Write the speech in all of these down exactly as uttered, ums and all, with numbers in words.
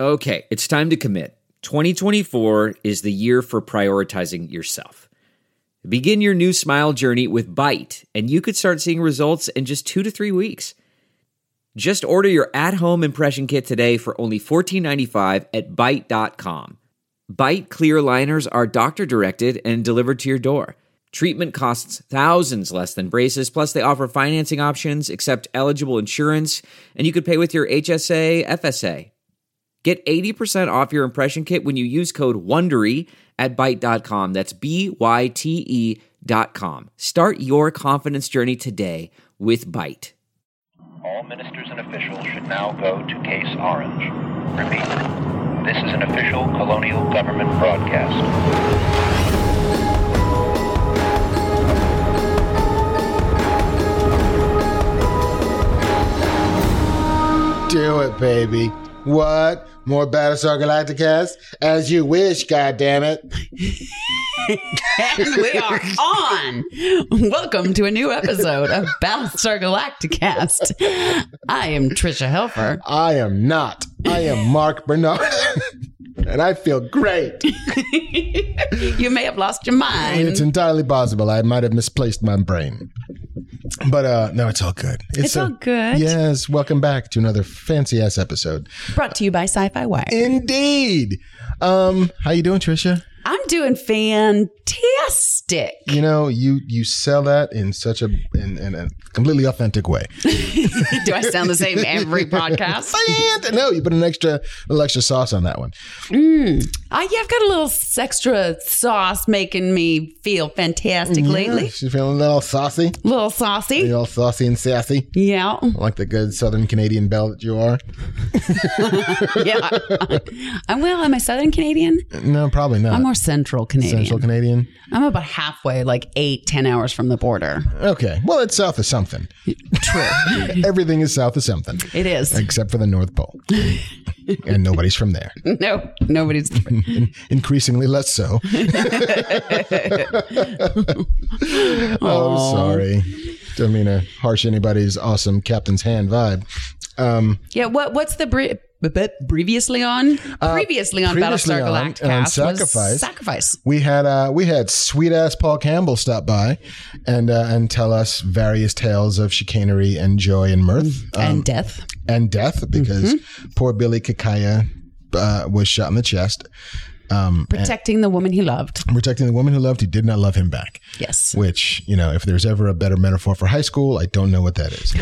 Okay, it's time to commit. twenty twenty-four is the year for prioritizing yourself. Begin your new smile journey with Byte, and you could start seeing results in just two to three weeks. Just order your at-home impression kit today for only fourteen ninety-five at byte dot com. Byte clear aligners are doctor-directed and delivered to your door. Treatment costs thousands less than braces, plus they offer financing options, accept eligible insurance, and you could pay with your H S A, F S A. Get eighty percent off your impression kit when you use code WONDERY at byte dot com. That's B Y T E dot com. Start your confidence journey today with Byte. All ministers and officials should now go to Case Orange. Repeat, this is an official colonial government broadcast. Do it, baby. What? More Battlestar Galacticast? As you wish, goddammit. And we are on. Welcome to a new episode of Battlestar Galacticast. I am Trisha Helfer. I am not. I am Mark Bernard. And I feel great. You may have lost your mind. It's entirely possible. I might have misplaced my brain. But uh, no, it's all good. It's, it's all a, good. Yes, welcome back to another fancy-ass episode. Brought to you by Sci-Fi Wire. Indeed. Um, how you doing, Trisha? I'm doing fantastic. You know, you you sell that in such a in, in a completely authentic way. Do I sound the same every podcast? No, you put an extra little extra sauce on that one. Mm. I, yeah, I've got a little extra sauce making me feel fantastic yeah, lately. She's feeling a little saucy. A little saucy. A little saucy and sassy. Yeah. Like the good Southern Canadian belle that you are. Yeah. I'm well, am I Southern Canadian? No, probably not. I'm more Central Canadian. Central Canadian? I'm about halfway, like eight, ten hours from the border. Okay. Well, it's south of something. True. Everything is south of something. It is. Except for the North Pole. And nobody's from there. No, nobody's. In- increasingly less so. Oh, sorry. Don't mean to harsh anybody's awesome Captain's Hand vibe. Um, yeah, what what's the bre- previously on? Uh, previously on previously Battlestar on, Galactica on Sacrifice. Sacrifice. We had uh, we had sweet ass Paul Campbell stop by and uh, and tell us various tales of chicanery and joy and mirth um, and um, death and death because mm-hmm. poor Billy Kakaya uh, was shot in the chest. Um, protecting the woman he loved. Protecting the woman who loved, who did not love him back. Yes. Which, you know, if there's ever a better metaphor for high school, I don't know what that is.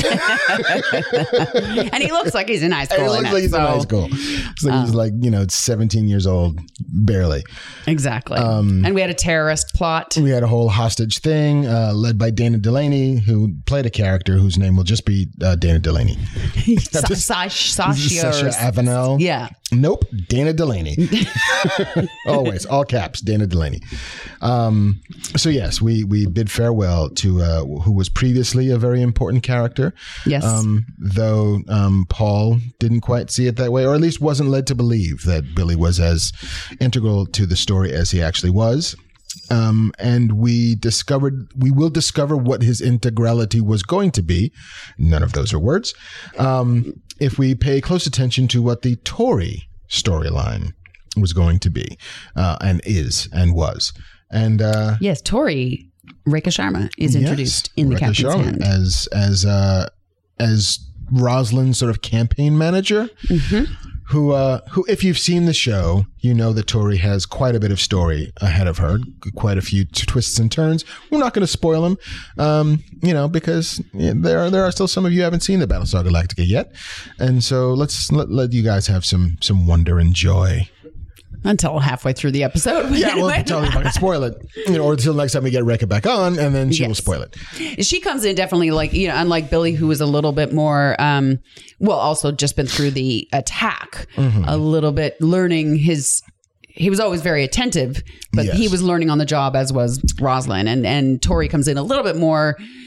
And he looks like he's in high school. He looks in like it, he's so. in high school. It's like Uh, he's like, you know, seventeen years old, barely. Exactly. Um, and we had a terrorist plot. We had a whole hostage thing uh, led by Dana Delaney, who played a character whose name will just be uh, Dana Delaney. Sa- Sa- Sasha, Sasha Avenel. Yeah. Nope. Dana Delaney. Always. All caps. Dana Delaney. Um, so yes, we, we bid farewell to uh, who was previously a very important character. Yes. Um, though um, Paul didn't quite see it that way, or at least wasn't led to believe that Billy was as integral to the story as he actually was. Um, and we discovered, we will discover what his integrality was going to be. None of those are words. Um, if we pay close attention to what the Tory storyline was going to be, uh, and is and was. And, uh, yes, Tori Rekha Sharma is introduced yes, in the Rekha Captain's Sharma Hand. as, as, uh, as Rosalind's sort of campaign manager. Mm-hmm. Who, uh, who, if you've seen the show, you know that Tori has quite a bit of story ahead of her, quite a few t- twists and turns. We're not going to spoil them, um, you know, because there are there are still some of you who haven't seen the Battlestar Galactica yet, and so let's let, let you guys have some some wonder and joy. Until halfway through the episode. Yeah, anyway. well, tell me if I can spoil it, you know, or until next time we get Rekha back on, and then she Yes. will spoil it. She comes in definitely like, you know, unlike Billy, who was a little bit more, um, well, also just been through the attack, Mm-hmm. a little bit learning his, he was always very attentive, but Yes. he was learning on the job, as was Rosalind. And, and Tori comes in a little bit more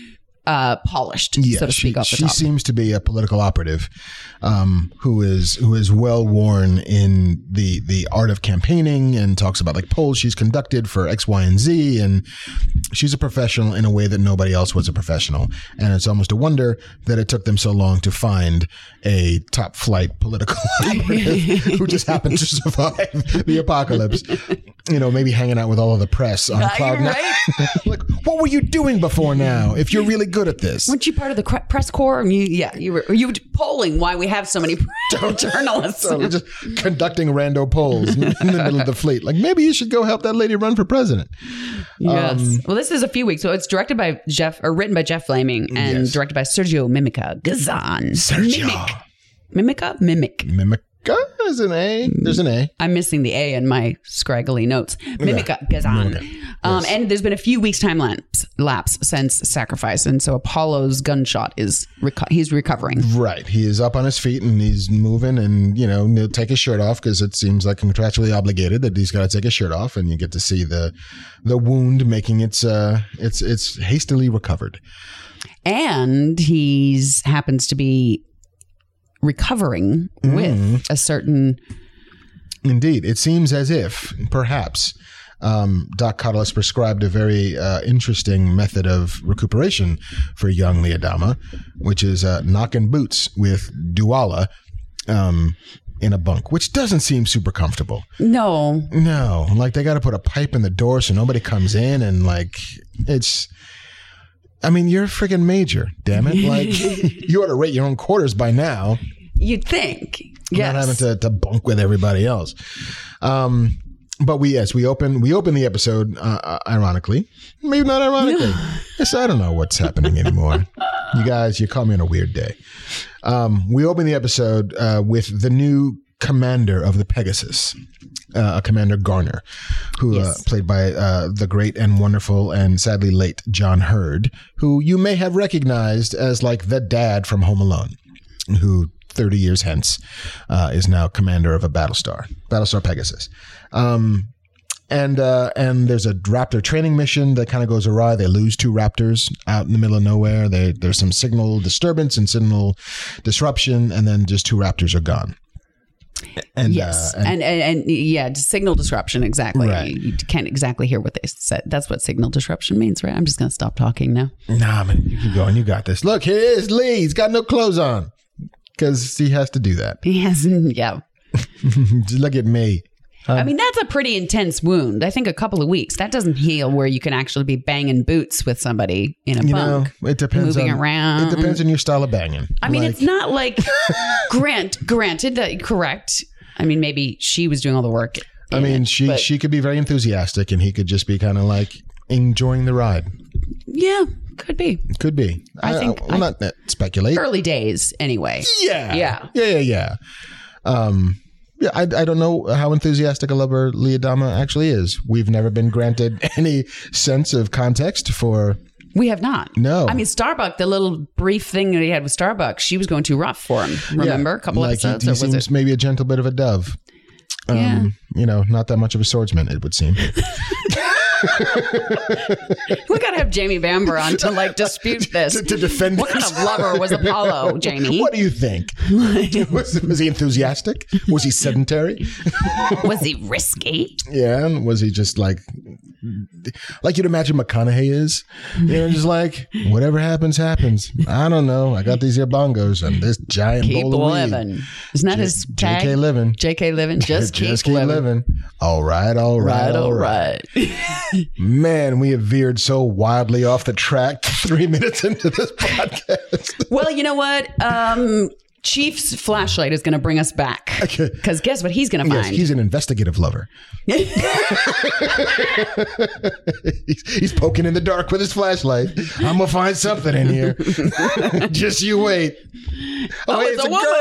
uh, polished, Yeah, so to she, speak, off the she top. seems to be a political operative um, who is who is well worn in the the art of campaigning and talks about like polls she's conducted for X, Y, and Z, and she's a professional in a way that nobody else was a professional. And it's almost a wonder that it took them so long to find a top flight political operative who just happened to survive the apocalypse. You know, maybe hanging out with all of the press on Cloud Nine. Right? Like, what were you doing before now? If you're really good at this, Weren't you part of the cre- press corps? And you, yeah, you were. You were polling why we have so many journalists. So just conducting rando polls in the middle of the fleet. Like, maybe you should go help that lady run for president. Yes. Um, well, this is a few weeks. So it's directed by Jeff, or written by Jeff Flaming, and Yes. directed by Sergio Mimica Gazan. Sergio. Mimic. Mimica? Mimic. Mimica is an A. There's an A. I'm missing the A in my scraggly notes. Mimica Gazan. Mimica. Um, Yes. and there's been a few weeks time lapse, lapse since Sacrifice. And so Apollo's gunshot is, reco- he's recovering. Right. He is up on his feet and he's moving and, you know, he'll take his shirt off because it seems like contractually obligated that he's got to take his shirt off, and you get to see the the wound making its uh it's it's hastily recovered. And he's happens to be recovering with a certain Indeed. It seems as if, perhaps, um, Doc Cottle prescribed a very uh, interesting method of recuperation for young Liadama, which is uh, knocking boots with Duala um, in a bunk, which doesn't seem super comfortable. no. No, like they got to put a pipe in the door so nobody comes in, and like it's. I mean, you're a friggin' major, damn it! Like you ought to rate your own quarters by now. You'd think. Yes. Not having to, to bunk with everybody else. Um, but we, yes, we open, we open the episode, uh, ironically, maybe not ironically. Yes, I don't know what's happening anymore. You guys, you caught me on a weird day. Um, we open the episode, uh, with the new commander of the Pegasus, uh, Commander Garner, who, Yes. uh, played by, uh, the great and wonderful and sadly late John Hurd, who you may have recognized as like the dad from Home Alone, who thirty years hence, uh, is now commander of a Battlestar, Battlestar Pegasus. Um, and uh, and there's a Raptor training mission that kind of goes awry. They lose two Raptors out in the middle of nowhere. They, there's some signal disturbance and signal disruption, and then just two Raptors are gone. And, Yes. uh, and, and, and, and yeah, signal disruption. Exactly. Right. You, you can't exactly hear what they said. That's what signal disruption means, right? I'm just going to stop talking now. nah, man, you keep going. You got this. Look, here is Lee. He's got no clothes on because he has to do that. He hasn't. Yeah. Just look at me. I mean, that's a pretty intense wound. I think a couple of weeks. That doesn't heal where you can actually be banging boots with somebody in a You bunk. know, it depends moving on around. It depends on your style of banging. I mean, Like- it's not like grant granted that correct. I mean, maybe she was doing all the work. I in mean, it, she but she could be very enthusiastic, and he could just be kind of like enjoying the ride. yeah, could be Could be. I think- Well, I- not uh, speculate. early days anyway. Yeah. Yeah. Yeah. Yeah. Yeah. Um. Yeah. I, I don't know how enthusiastic a lover Liadama actually is. We've never been granted any sense of context for. We have not. No. I mean, Starbuck, the little brief thing that he had with Starbuck, she was going too rough for him. Remember, Yeah, a couple like episodes, He, he or was seems it? maybe a gentle bit of a dove. Um, Yeah. You know, not that much of a swordsman, it would seem. We got to have Jamie Bamber on to like dispute this. to, to defend. What kind of lover was Apollo, Jamie? What do you think? was, was he enthusiastic? Was he sedentary? Was he risky? Yeah, and was he just like, like you'd imagine McConaughey is? You know, just like whatever happens, happens. I don't know. I got these here bongos and this giant Keep bowl of weed. living. Isn't that his tag? J K living. J K living. Just, Just keep, keep living. living. All right, all right, Right, all right. Man, we have veered so wildly off the track three minutes into this podcast. Well, you know what? Um, Chief's flashlight is going to bring us back. Okay. Because guess what he's going to Yes, find? he's an investigative lover. he's, he's poking in the dark with his flashlight. I'm gonna find something in here. Just you wait. Oh, Oh, hey, it's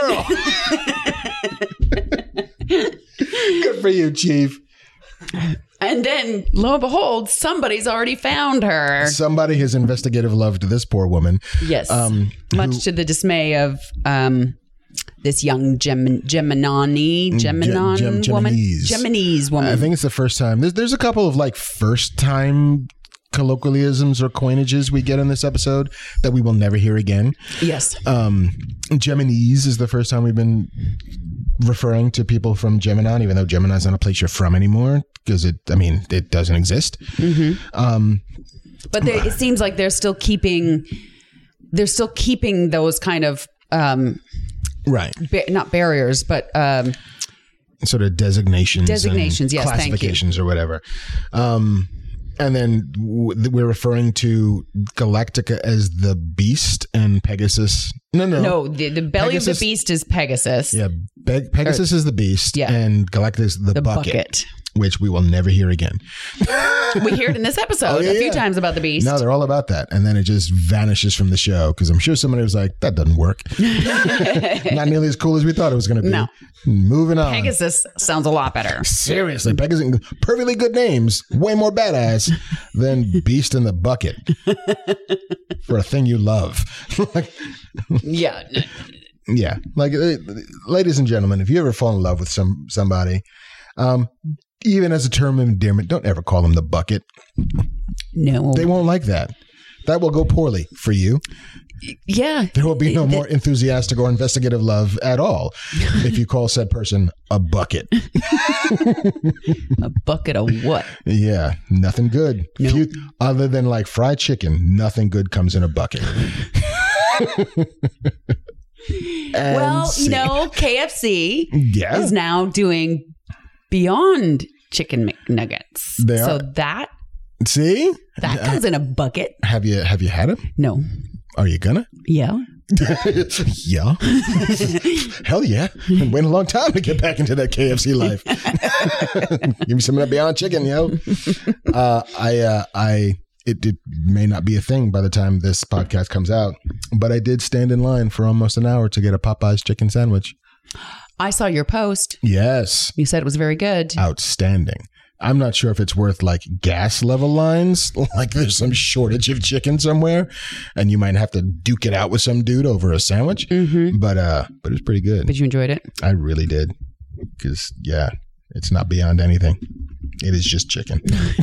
it's, a a, girl. Good for you, Chief. And then, lo and behold, somebody's already found her. Somebody has investigative loved this poor woman. Yes. Um, Much who- to the dismay of um, this young Gem- Gemini, Geminon Gem- Gem- woman. Geminese. Geminese woman. I think it's the first time. There's there's a couple of like first time colloquialisms or coinages we get in this episode that we will never hear again. Yes. Um, Gemini's is the first time we've been referring to people from Gemini, even though Gemini's not a place you're from anymore, because it, I mean, it doesn't exist. Mm-hmm. Um, but they, it seems like they're still keeping, they're still keeping those kind of, um, right. Ba- not barriers, but, um, sort of designations, designations, and yes, classifications or whatever. Um, and then w- we're referring to Galactica as the Beast and Pegasus. No, no, no. The, the belly Pegasus, of the beast is Pegasus. Yeah, Be- Pegasus or, is the Beast, yeah. and Galactica is the, the bucket, bucket, which we will never hear again. We hear it in this episode oh, yeah, a few yeah. times about the Beast. No, they're all about that, and then it just vanishes from the show because I'm sure somebody was like, "That doesn't work." Not nearly as cool as we thought it was going to be. No. Moving on. Pegasus sounds a lot better. Seriously, Pegasus, perfectly good names, way more badass than Beast in the Bucket for a thing you love. Yeah. Yeah. Like, uh, ladies and gentlemen, if you ever fall in love with some somebody, um, even as a term of endearment, don't ever call them the bucket. No. They won't like that. That will go poorly for you. Yeah. There will be no more enthusiastic or investigative love at all if you call said person a bucket. A bucket of what? Yeah, nothing good. Nope. Few, other than like fried chicken, nothing good comes in a bucket. Well, see. you know, K F C Yeah. is now doing Beyond Chicken McNuggets. They so are. that See? that comes in a bucket. Have you have you had it? No. Are you gonna? Yeah. Yeah. Hell yeah. Been waiting a long time to get back into that K F C life. Give me some of that Beyond Chicken, yo. Uh, I, uh, I, it, it may not be a thing by the time this podcast comes out, but I did stand in line for almost an hour to get a Popeye's chicken sandwich. I saw your post. Yes. You said it was very good. Outstanding. I'm not sure if it's worth like gas level lines, like there's some shortage of chicken somewhere and you might have to duke it out with some dude over a sandwich. Mm-hmm. But uh, but it was pretty good. But you enjoyed it? I really did. Because, yeah, it's not beyond anything. It is just chicken.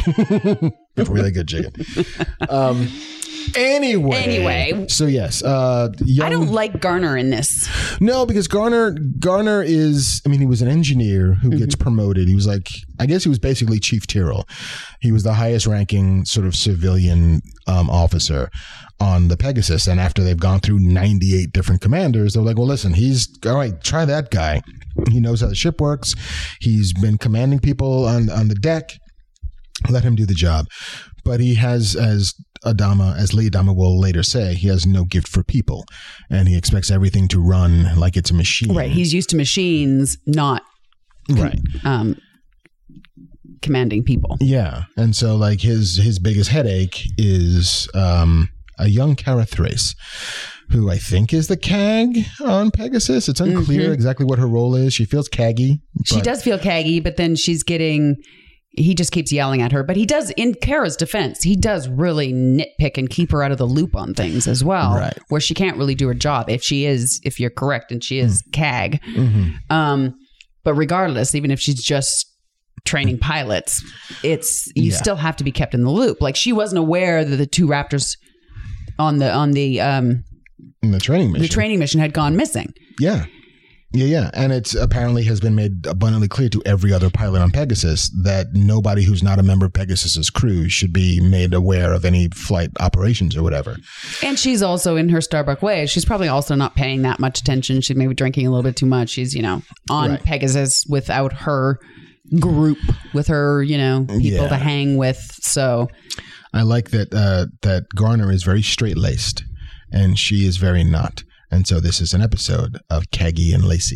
Really good chicken. Um, anyway. Anyway. So, yes. Uh, young, I don't like Garner in this. No, because Garner Garner is, I mean, he was an engineer who mm-hmm. gets promoted. He was like, I guess he was basically Chief Tyrrell. He was the highest ranking sort of civilian um, officer on the Pegasus. And after they've gone through ninety-eight different commanders, they're like, well, listen, he's, all right, try that guy. He knows how the ship works. He's been commanding people on, on the deck. Let him do the job. But he has, as Adama, as Lee Adama will later say, he has no gift for people. And he expects everything to run like it's a machine. Right. He's used to machines, not right. Um, commanding people. Yeah. And so like his, his biggest headache is um, a young Kara Thrace, who I think is the C A G on Pegasus. It's unclear mm-hmm. exactly what her role is. She feels caggy. She does feel caggy, but then she's getting... He just keeps yelling at her. But he does, in Kara's defense, he does really nitpick and keep her out of the loop on things as well. Right. Where she can't really do her job if she is, if you're correct, and she is mm. C A G. Mm-hmm. Um, but regardless, even if she's just training pilots, it's you yeah. still have to be kept in the loop. Like she wasn't aware that the two Raptors on the on the um in the training mission. The training mission had gone missing. Yeah. Yeah, yeah. And it's apparently has been made abundantly clear to every other pilot on Pegasus that nobody who's not a member of Pegasus's crew should be made aware of any flight operations or whatever. And she's also in her Starbuck way. She's probably also not paying that much attention. She's maybe drinking a little bit too much. She's, you know, on right. Pegasus without her group, with her, you know, people yeah. to hang with. So I like that uh, that Garner is very straight-laced and she is very not. And so this is an episode of Caggy and Lacey.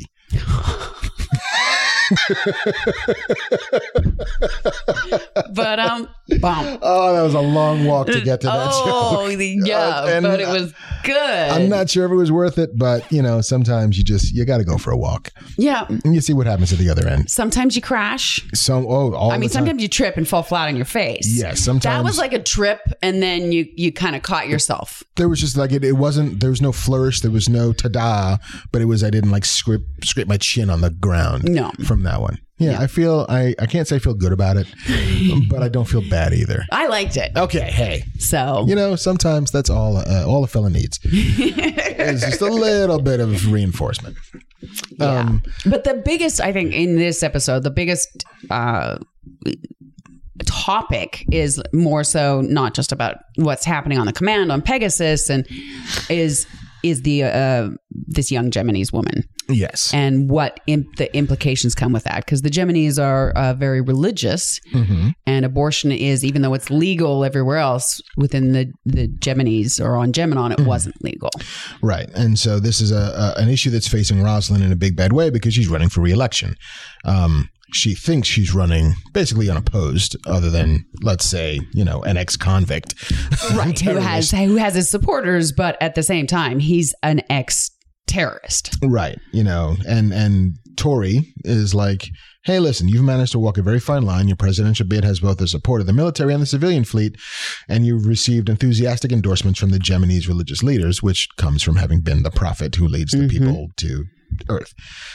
But um, bum. Oh, that was a long walk to get to that oh, joke. yeah, uh, but it was good. I'm not sure if it was worth it, but you know, sometimes you just you got to go for a walk. Yeah, and you see what happens at the other end. Sometimes you crash. Some oh, all I mean, the time. sometimes you trip and fall flat on your face. Yeah, sometimes that was like a trip, and then you you kind of caught yourself. There was just like it. It wasn't. There was no flourish. There was no ta-da. But it was. I didn't like scrape scrape my chin on the ground. No. From that one. Yeah, Yeah. I feel I, I can't say I feel good about it, but I don't feel bad either. I liked it. Okay, hey, So you know, sometimes that's all uh, all a fella needs. It's just a little bit of reinforcement. yeah. Um, But the biggest, I think, in this episode, the biggest uh, topic is more so not just about what's happening on the command on Pegasus, and is is the uh, this young Geminis woman. Yes. And what imp- the implications come with that. Because the Geminis are uh, very religious, Mm-hmm. and abortion is, even though it's legal everywhere else, within the, the Geminis or on Geminon, it Mm-hmm. wasn't legal. Right. And so this is a, a an issue that's facing Rosalind in a big bad way because she's running for re-election. Um, she thinks she's running basically unopposed, other than, let's say, you know, an ex-convict. Right. who has who has his supporters, but at the same time, he's an ex-terrorist. Right. You know, and, and Tory is like, hey, listen, you've managed to walk a very fine line. Your presidential bid has both the support of the military and the civilian fleet, and you've received enthusiastic endorsements from the Geminis' religious leaders, which comes from having been the prophet who leads the Mhm. people to Earth.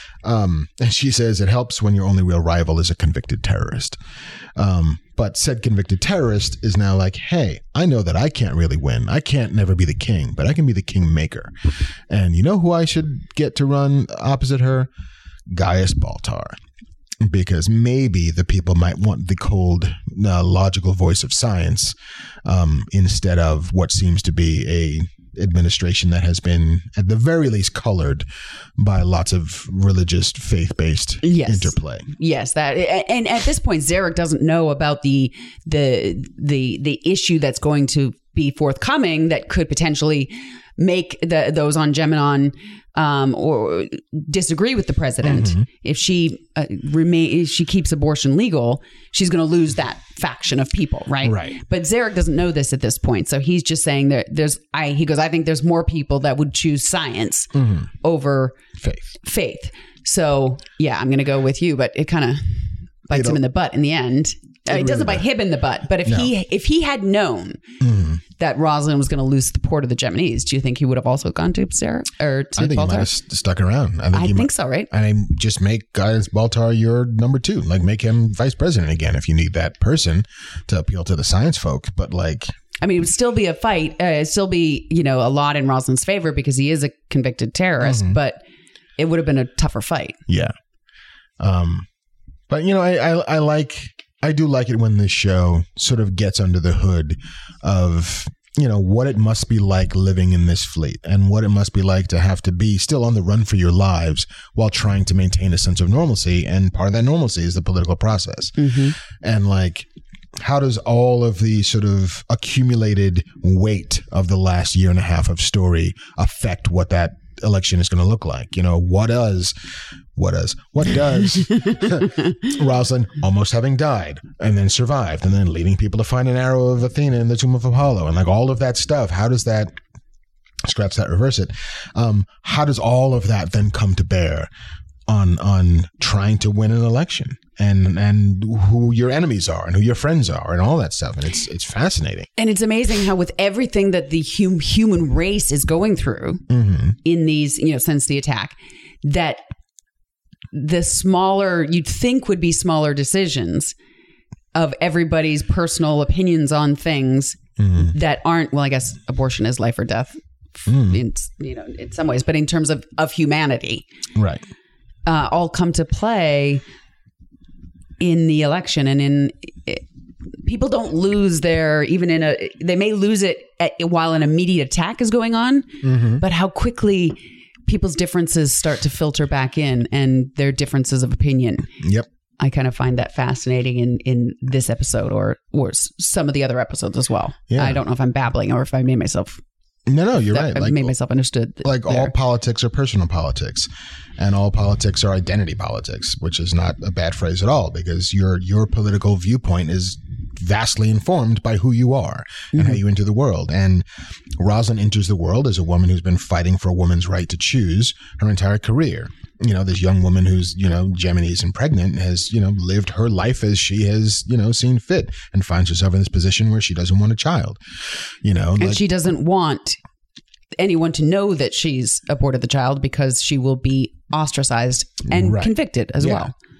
Um, and she says it helps when your only real rival is a convicted terrorist. Um, but said convicted terrorist is now like, hey, I know that I can't really win. I can't never be the king, but I can be the king maker. And you know who I should get to run opposite her? Gaius Baltar. Because maybe the people might want the cold, uh, logical voice of science um, instead of what seems to be a administration that has been, at the very least, colored by lots of religious, faith-based Yes. interplay. Yes, that, and at this point, Zarek doesn't know about the the the the issue that's going to be forthcoming that could potentially make the those on Geminon um, or disagree with the president. Mm-hmm. If she uh, remain, if she keeps abortion legal, she's going to lose that faction of people, right? Right. But Zarek doesn't know this at this point, so he's just saying that there's. I he goes. I think there's more people that would choose science Mm-hmm. over Faith. faith. So yeah, I'm going to go with you, but it kind of bites It'll- him in the butt in the end. Uh, it doesn't really bite him in the butt, but if No. he if he had known Mm-hmm. that Rosalind was going to lose the support of the Geminis, do you think he would have also gone to Sarah or to I think he might Baltar? have st- stuck around. I think, I he think might, so, right? I mean, just make Gaius Baltar your number two. Like, make him vice president again if you need that person to appeal to the science folk. But, like, I mean, it would still be a fight. Uh, it'd still be, you know, a lot in Rosalind's favor because he is a convicted terrorist, Mhm. but it would have been a tougher fight. yeah. Um, but, you know, I, I, I like, I do like it when this show sort of gets under the hood of, you know, what it must be like living in this fleet and what it must be like to have to be still on the run for your lives while trying to maintain a sense of normalcy. And part of that normalcy is the political process. Mm-hmm. And like, how does all of the sort of accumulated weight of the last year and a half of story affect what that election is going to look like? You know, what does, what does, what does Rosalind almost having died and then survived and then leading people to find an arrow of Athena in the tomb of Apollo and like all of that stuff? How does that, scratch that, reverse it? Um, how does all of that then come to bear on on trying to win an election and and who your enemies are and who your friends are and all that stuff? And it's it's fascinating. And it's amazing how with everything that the hum- human race is going through Mm-hmm. in these, you know, since the attack, that the smaller, you'd think would be smaller decisions of everybody's personal opinions on things Mm-hmm. that aren't, well, I guess abortion is life or death Mm. in, you know, in some ways, but in terms of, of humanity, Right. uh, all come to play in the election. And in it, people don't lose their, even in a, they may lose it at, while an immediate attack is going on, Mm-hmm. but how quickly people's differences start to filter back in and their differences of opinion. Yep. I kind of find that fascinating in, in this episode or, or s- some of the other episodes as well. Yeah. I don't know if I'm babbling or if I made myself, No, no, you're that, right. I Like, made myself understood. th- like all there. politics are personal politics, and all politics are identity politics, which is not a bad phrase at all because your your political viewpoint is vastly informed by who you are and how you enter the world. And Rosalind enters the world as a woman who's been fighting for a woman's right to choose her entire career. You know, this young woman who's, you know, Geminis and pregnant has, you know, lived her life as she has, you know, seen fit and finds herself in this position where she doesn't want a child, you know. And like, she doesn't want anyone to know that she's aborted the child because she will be ostracized and Right. convicted as Yeah. well.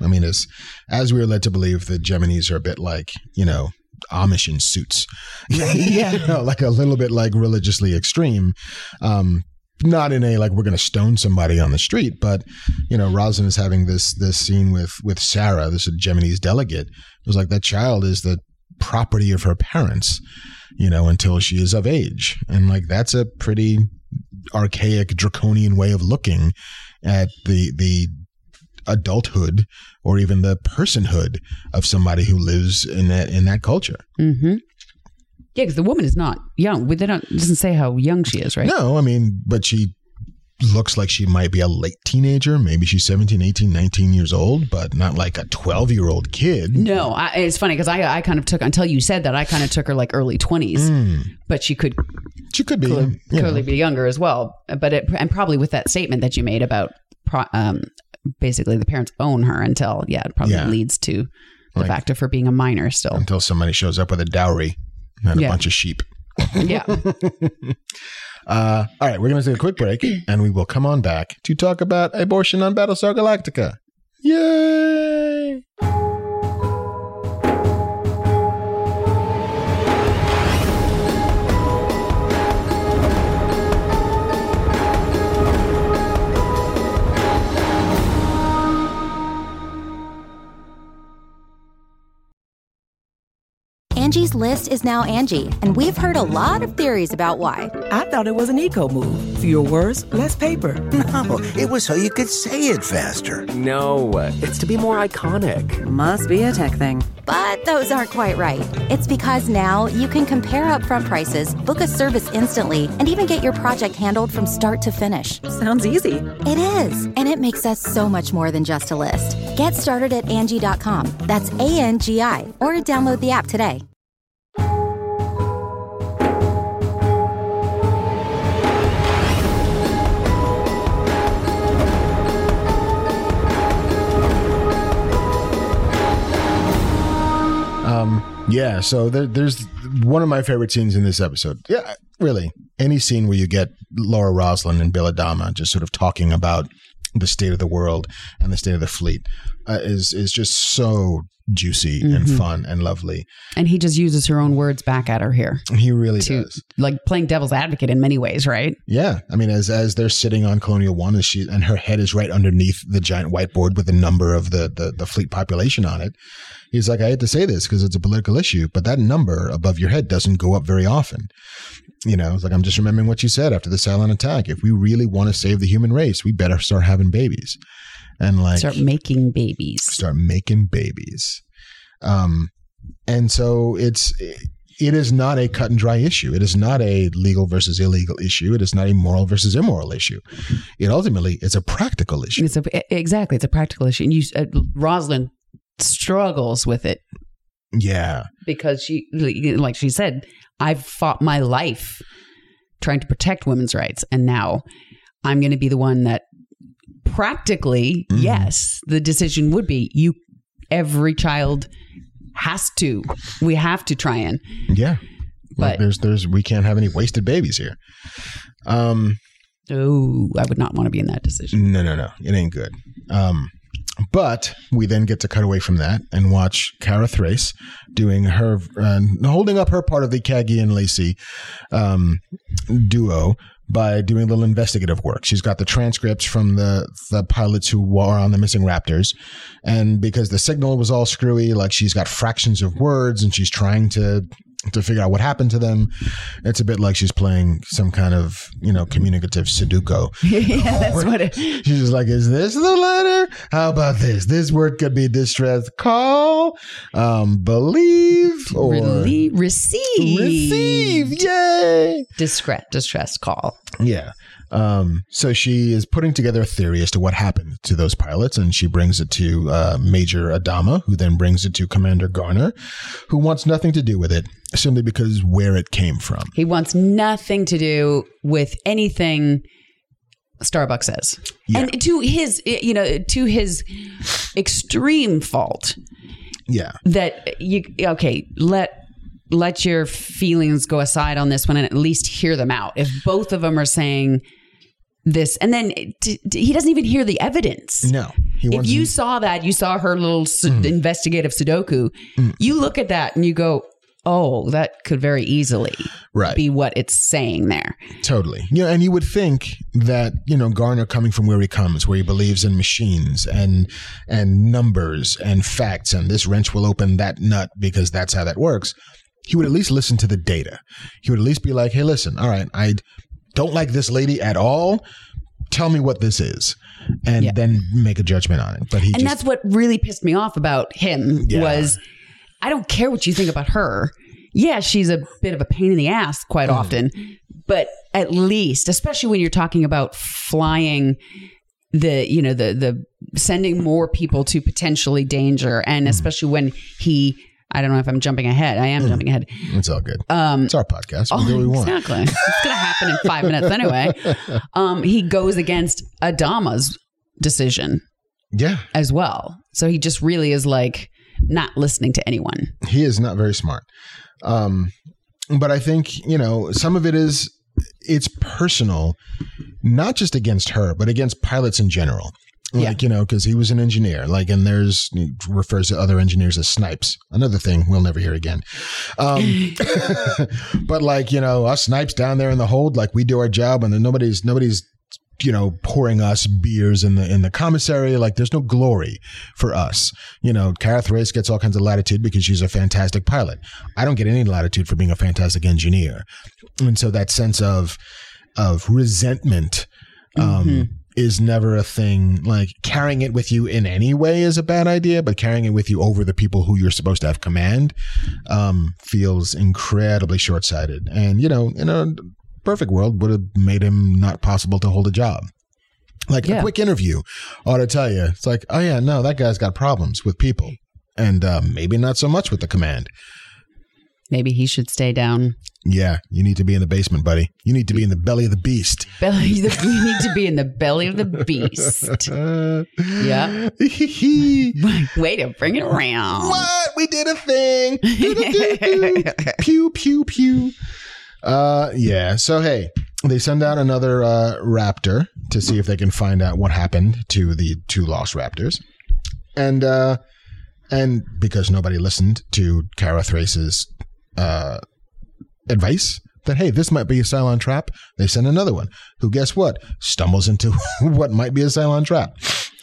I mean, as as we are led to believe, the Geminis are a bit like, you know, Amish in suits. Yeah. You know, like a little bit like religiously extreme. Um, not in a like we're going to stone somebody on the street, but you know, Rosalind is having this this scene with with Sarah, this Gemini's delegate. It was like that child is the property of her parents, you know, until she is of age, and like that's a pretty archaic, draconian way of looking at the the adulthood or even the personhood of somebody who lives in that in that culture. Mm-hmm. Yeah, because the woman is not young. They don't, it doesn't say how young she is, right? No, I mean, but she looks like she might be a late teenager. Maybe she's seventeen, eighteen, nineteen years old, but not like a twelve-year-old kid. No, I, it's funny because I, I kind of took, until you said that, I kind of took her like early twenties. Mm. But she could she could be clearly, clearly know. be younger as well. But it, and probably with that statement that you made about pro, um, basically the parents own her until, yeah, it probably yeah. leads to the like, fact of her being a minor still. Until somebody shows up with a dowry. And yeah. a bunch of sheep. Yeah. uh, all right, we're going to take a quick break, and we will come on back to talk about abortion on Battlestar Galactica. Yay! Angie's List is now Angie, and we've heard a lot of theories about why. I thought it was an eco move. Fewer words, less paper. No, it was so you could say it faster. No, it's to be more iconic. Must be a tech thing. But those aren't quite right. It's because now you can compare upfront prices, book a service instantly, and even get your project handled from start to finish. Sounds easy. It is, and it makes us so much more than just a list. Get started at Angie dot com. That's A N G I, or download the app today. Um, yeah, so there, there's one of my favorite scenes in this episode. Yeah, really. Any scene where you get Laura Roslin and Bill Adama just sort of talking about the state of the world and the state of the fleet uh, is is just so juicy mm-hmm. and fun and lovely. And he just uses her own words back at her here. He really to, does. Like playing devil's advocate in many ways, right? Yeah. I mean, as as they're sitting on Colonial One and she and her head is right underneath the giant whiteboard with the number of the, the, the fleet population on it. He's like, I hate to say this because it's a political issue, but that number above your head doesn't go up very often. You know, it's like, I'm just remembering what you said after the silent attack. If we really want to save the human race, we better start having babies. And like start making babies. Start making babies. Um, and so it's, it is not a cut and dry issue. It is not a legal versus illegal issue. It is not a moral versus immoral issue. It ultimately is a practical issue. It's a, exactly. It's a practical issue. And you, uh, Rosalind struggles with it. Yeah. Because she, like she said, I've fought my life trying to protect women's rights. And now I'm going to be the one that practically, mm. yes, the decision would be you, every child has to, we have to try and. Yeah. But like there's, there's, we can't have any wasted babies here. Um, oh, I would not want to be in that decision. No, no, no. It ain't good. Um, But we then get to cut away from that and watch Kara Thrace doing her, uh, holding up her part of the Caggie and Lacey um, duo by doing a little investigative work. She's got the transcripts from the, the pilots who were on the missing Raptors. And because the signal was all screwy, like she's got fractions of words and she's trying to to figure out what happened to them. It's a bit like she's playing some kind of, you know, communicative Sudoku. Yeah, that's what it is. She's just like, is this the letter? How about this? This word could be distress call, um, believe, or Rele- receive. Receive, yay! Distress, distress call. Yeah. Um, so she is putting together a theory as to what happened to those pilots, and she brings it to uh, Major Adama, who then brings it to Commander Garner, who wants nothing to do with it, simply because where it came from. He wants nothing to do with anything Starbuck says. Yeah. And to his, you know, to his extreme fault. Yeah. That you, okay, let let your feelings go aside on this one and at least hear them out. If both of them are saying this, and then t- t- he doesn't even hear the evidence. No. He if wants you to- saw that, you saw her little su- Mm. investigative Sudoku, Mm. you look at that and you go, oh, that could very easily Right. be what it's saying there. Totally. You know, and you would think that, you know, Garner coming from where he comes, where he believes in machines and and numbers and facts, and this wrench will open that nut because that's how that works, he would at least listen to the data. He would at least be like, hey, listen, all right, I don't like this lady at all. Tell me what this is. And Yeah. then make a judgment on it. But he And just, that's what really pissed me off about him Yeah. was I don't care what you think about her. Yeah, she's a bit of a pain in the ass quite Mm. often, but at least, especially when you're talking about flying the, you know, the the sending more people to potentially danger, and especially when he, I don't know if I'm jumping ahead. I am Mm. jumping ahead. it's all good. Um, It's our podcast. We Oh, do what we want. exactly. It's going to happen in five minutes anyway. Um, he goes against Adama's decision Yeah. as well. So he just really is like not listening to anyone. He is not very smart. Um, but I think, you know, some of it is, it's personal, not just against her, but against pilots in general. Like, Yeah. you know, because he was an engineer, like, and there's, he refers to other engineers as snipes. Another thing we'll never hear again. Um, but like, you know, us snipes down there in the hold, like we do our job and then nobody's, nobody's, you know, pouring us beers in the in the commissary. Like there's no glory for us. You know, Kara Thrace gets all kinds of latitude because she's a fantastic pilot. I don't get any latitude for being a fantastic engineer. And so that sense of of resentment um, Mm-hmm. is never a thing. Like carrying it with you in any way is a bad idea, but carrying it with you over the people who you're supposed to have command um, feels incredibly short-sighted. And, you know, in a perfect world would have made him not possible to hold a job. Like Yeah. a quick interview ought to tell you, it's like, oh yeah, no, that guy's got problems with people, and uh, maybe not so much with the command. Maybe he should stay down. Yeah, you need to be in the basement, buddy. You need to be in the belly of the beast. Belly, you need to be in the belly of the beast. Yeah. Way to bring it around. What? We did a thing. Do-do-do-do. Pew, pew, pew. Uh, yeah. So, hey, they send out another uh, raptor to see if they can find out what happened to the two lost raptors. And uh, and because nobody listened to Kara Thrace's uh, advice that, hey, this might be a Cylon trap, they send another one who, guess what, stumbles into what might be a Cylon trap.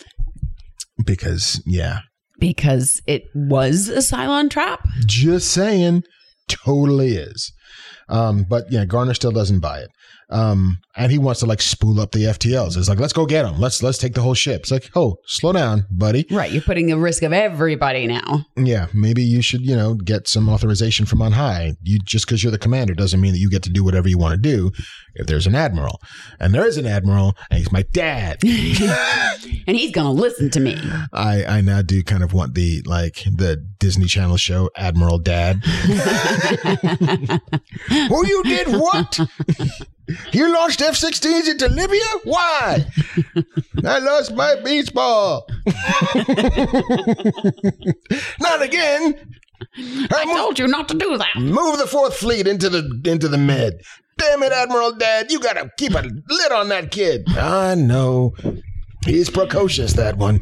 Because, yeah. Because it was a Cylon trap? Just saying, totally is. Um, but yeah, Garner still doesn't buy it. Um, and he wants to like spool up the F T Ls. It's like, let's go get them. Let's let's take the whole ship. It's like, oh, slow down, buddy. Right. You're putting the risk of everybody now. Yeah, maybe you should, you know, get some authorization from on high. You just because you're the commander doesn't mean that you get to do whatever you want to do. If there's an admiral, and there is an admiral, and he's my dad, and he's gonna listen to me. I I now do kind of want the like the Disney Channel show Admiral Dad. Oh, you did what? You launched F sixteens into Libya? Why? I lost my beach ball. Not again. I told you not to do that. Move the Fourth Fleet into the into the Med. Damn it, Admiral Dad. You got to keep a lid on that kid. I know. He's precocious, that one.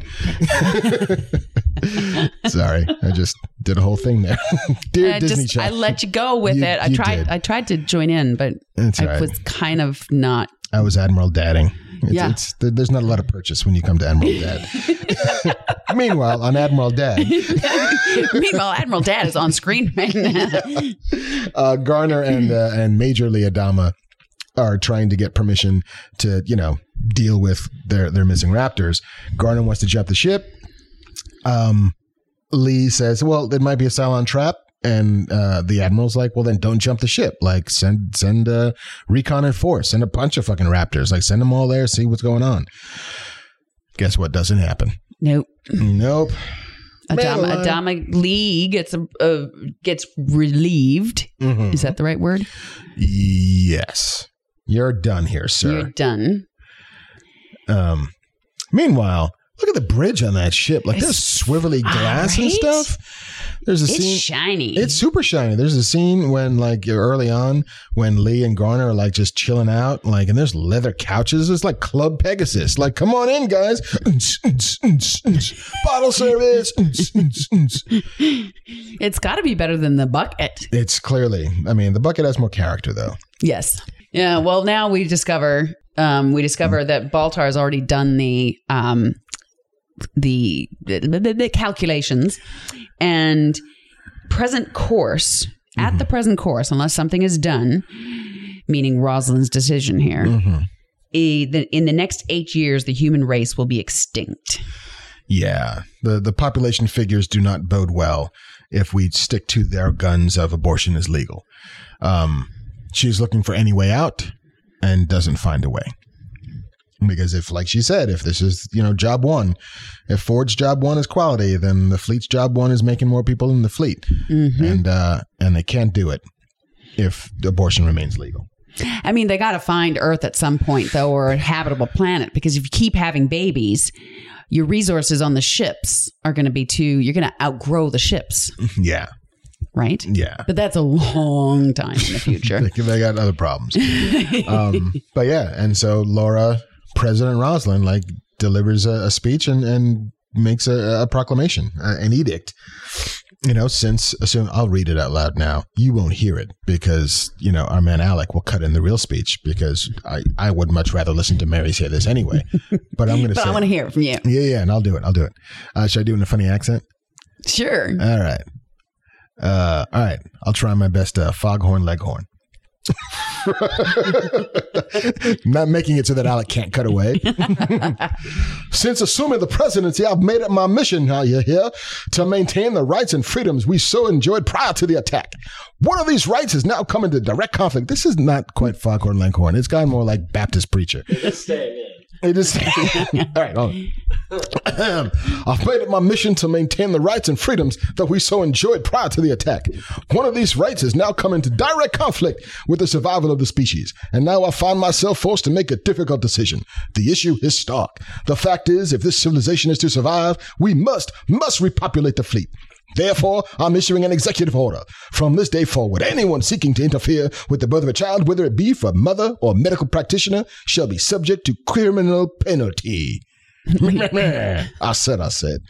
Sorry, I just did a whole thing there. Dear I Disney just, Channel. I let you go with You- it. I you tried. did. I tried to join in, but That's I right. was kind of not. I was Admiral Dadding. It's, Yeah. it's, there- there's not a lot of purchase when you come to Admiral Dad. Meanwhile, on Admiral Dad, Meanwhile, Admiral Dad is on screen right now. uh, Garner and uh, and Major Lee Adama are trying to get permission to, you know, deal with their their missing raptors. Garner wants to jump the ship. Um, Lee says, "Well, it might be a Cylon trap." And uh, the admiral's like, "Well, then don't jump the ship. Like, send send uh, recon and force, send a bunch of fucking raptors. Like, send them all there, see what's going on." Guess what doesn't happen? Nope. Nope. Adama, Madeline. Adama Lee gets a, uh, gets relieved. Mhm. Is that the right word? Yes. You're done here, sir. You're done. Um, meanwhile, look at the bridge on that ship. Like, there's It's- swivelly glass and right? stuff. There's a it's scene. shiny. It's super shiny. There's a scene when, like, early on, when Lee and Garner are like just chilling out, like, and there's leather couches. It's like Club Pegasus. Like, come on in, guys. Bottle service. It's got to be better than the bucket. It's clearly. I mean, the bucket has more character, though. Yes. Yeah. Well, now we discover um, we discover that Baltar has already done the um, the, the, the the calculations, and present course mm-hmm. at the present course, unless something is done, meaning Rosalind's decision here, mm-hmm. a, the, in the next eight years, the human race will be extinct. Yeah, the the population figures do not bode well if we stick to their guns of abortion is legal. Um, she's looking for any way out and doesn't find a way. Because if, like she said, if this is, you know, job one, if Ford's job one is quality, then the fleet's job one is making more people in the fleet. Mm-hmm. And uh, and they can't do it if abortion remains legal. I mean, they got to find Earth at some point, though, or a habitable planet, because if you keep having babies, your resources on the ships are going to be too, you're going to outgrow the ships. Yeah. Right? Yeah. But that's a long time in the future. they, they got other problems. um, but yeah, and so Laura... President Rosalind like delivers a, a speech and, and makes a, a proclamation, uh, an edict. You know, since assume I'll read it out loud now. You won't hear it because, you know, our man Alec will cut in the real speech because I, I would much rather listen to Mary say this anyway. But I'm going to say. But I want to hear it from you. Yeah, yeah, and I'll do it. I'll do it. Uh, should I do it in a funny accent? Sure. All right. Uh, all right. I'll try my best uh, foghorn leghorn. Not making it so that Alec can't cut away. Since assuming the presidency, I've made it my mission, now you hear, to maintain the rights and freedoms we so enjoyed prior to the attack. One of these rights has now come into direct conflict. This is not quite Foghorn Leghorn. It's gotten more like Baptist preacher. Just staying in. It is. All right, hold on. I've made it my mission to maintain the rights and freedoms that we so enjoyed prior to the attack. One of these rights has now come into direct conflict with the survival of the species, and now I find myself forced to make a difficult decision. The issue is stark. The fact is, if this civilization is to survive, we must, must repopulate the fleet. Therefore, I'm issuing an executive order. From this day forward, anyone seeking to interfere with the birth of a child, whether it be for mother or medical practitioner, shall be subject to criminal penalty. I said, I said.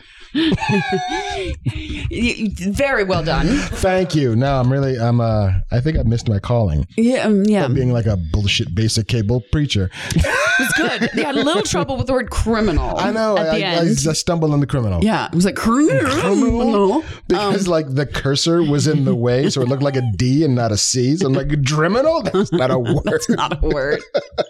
Very well done. Thank you. No, I'm really, I'm, uh, I think I missed my calling. Yeah, um, yeah. Being like a bullshit basic cable preacher. It's good. They had a little trouble with the word criminal. I know. At I, the I, end. I stumbled on the criminal. Yeah, it was like criminal. criminal. Because um, like the cursor was in the way, so it looked like a D and not a C. So I'm like, driminal? That's not a word. That's not a word.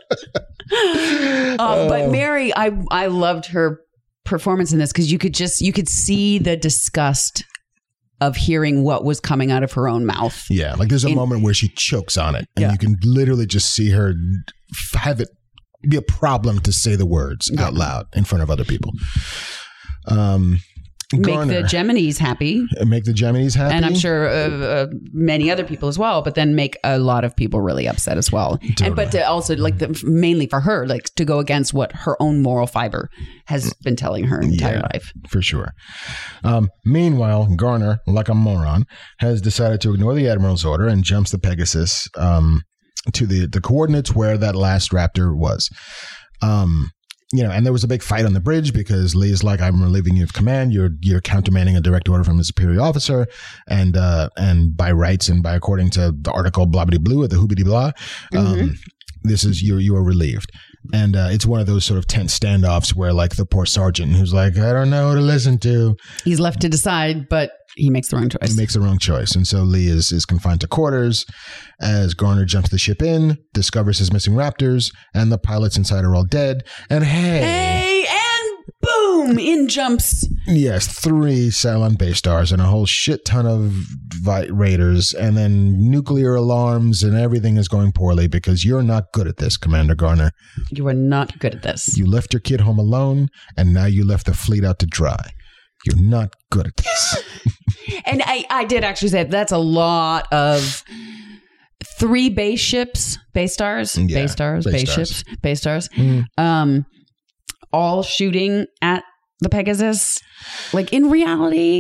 uh, but Mary, I I loved her performance in this because you could just you could see the disgust of hearing what was coming out of her own mouth. Yeah, like there's a in, moment where she chokes on it, and yeah. you can literally just see her have it be a problem to say the words yeah. out loud in front of other people. Um, Garner, make the Geminis happy. Make the Geminis happy. And I'm sure uh, uh, many other people as well, but then make a lot of people really upset as well. Totally. And but to also like the, mainly for her, like to go against what her own moral fiber has been telling her entire yeah, life. For sure. Um, meanwhile, Garner, like a moron, has decided to ignore the Admiral's order and jumps the Pegasus um, to the, the coordinates where that last Raptor was. Um You know, and there was a big fight on the bridge because Lee's like, I'm relieving you of command. You're you're countermanding a direct order from a superior officer. And uh, and by rights and by according to the article, blah, blah, blue or the hoobity blah, um, mm-hmm. this is you you are relieved. And uh, it's one of those sort of tense standoffs where like the poor sergeant who's like, I don't know who to listen to. He's left to decide, but he makes the wrong choice. He makes the wrong choice. And so Lee is, is confined to quarters as Garner jumps the ship in, discovers his missing Raptors, and the pilots inside are all dead. And hey. Hey, and boom, in jumps. Yes, three Cylon base stars and a whole shit ton of vi- raiders, and then nuclear alarms, and everything is going poorly because you're not good at this, Commander Garner. You are not good at this. You left your kid home alone, and now you left the fleet out to dry. You're not good at this. And I, I did actually say that's a lot of three base ships, base stars, yeah, base stars, base, base stars. ships, base stars, mm. um, all shooting at the Pegasus. Like in reality,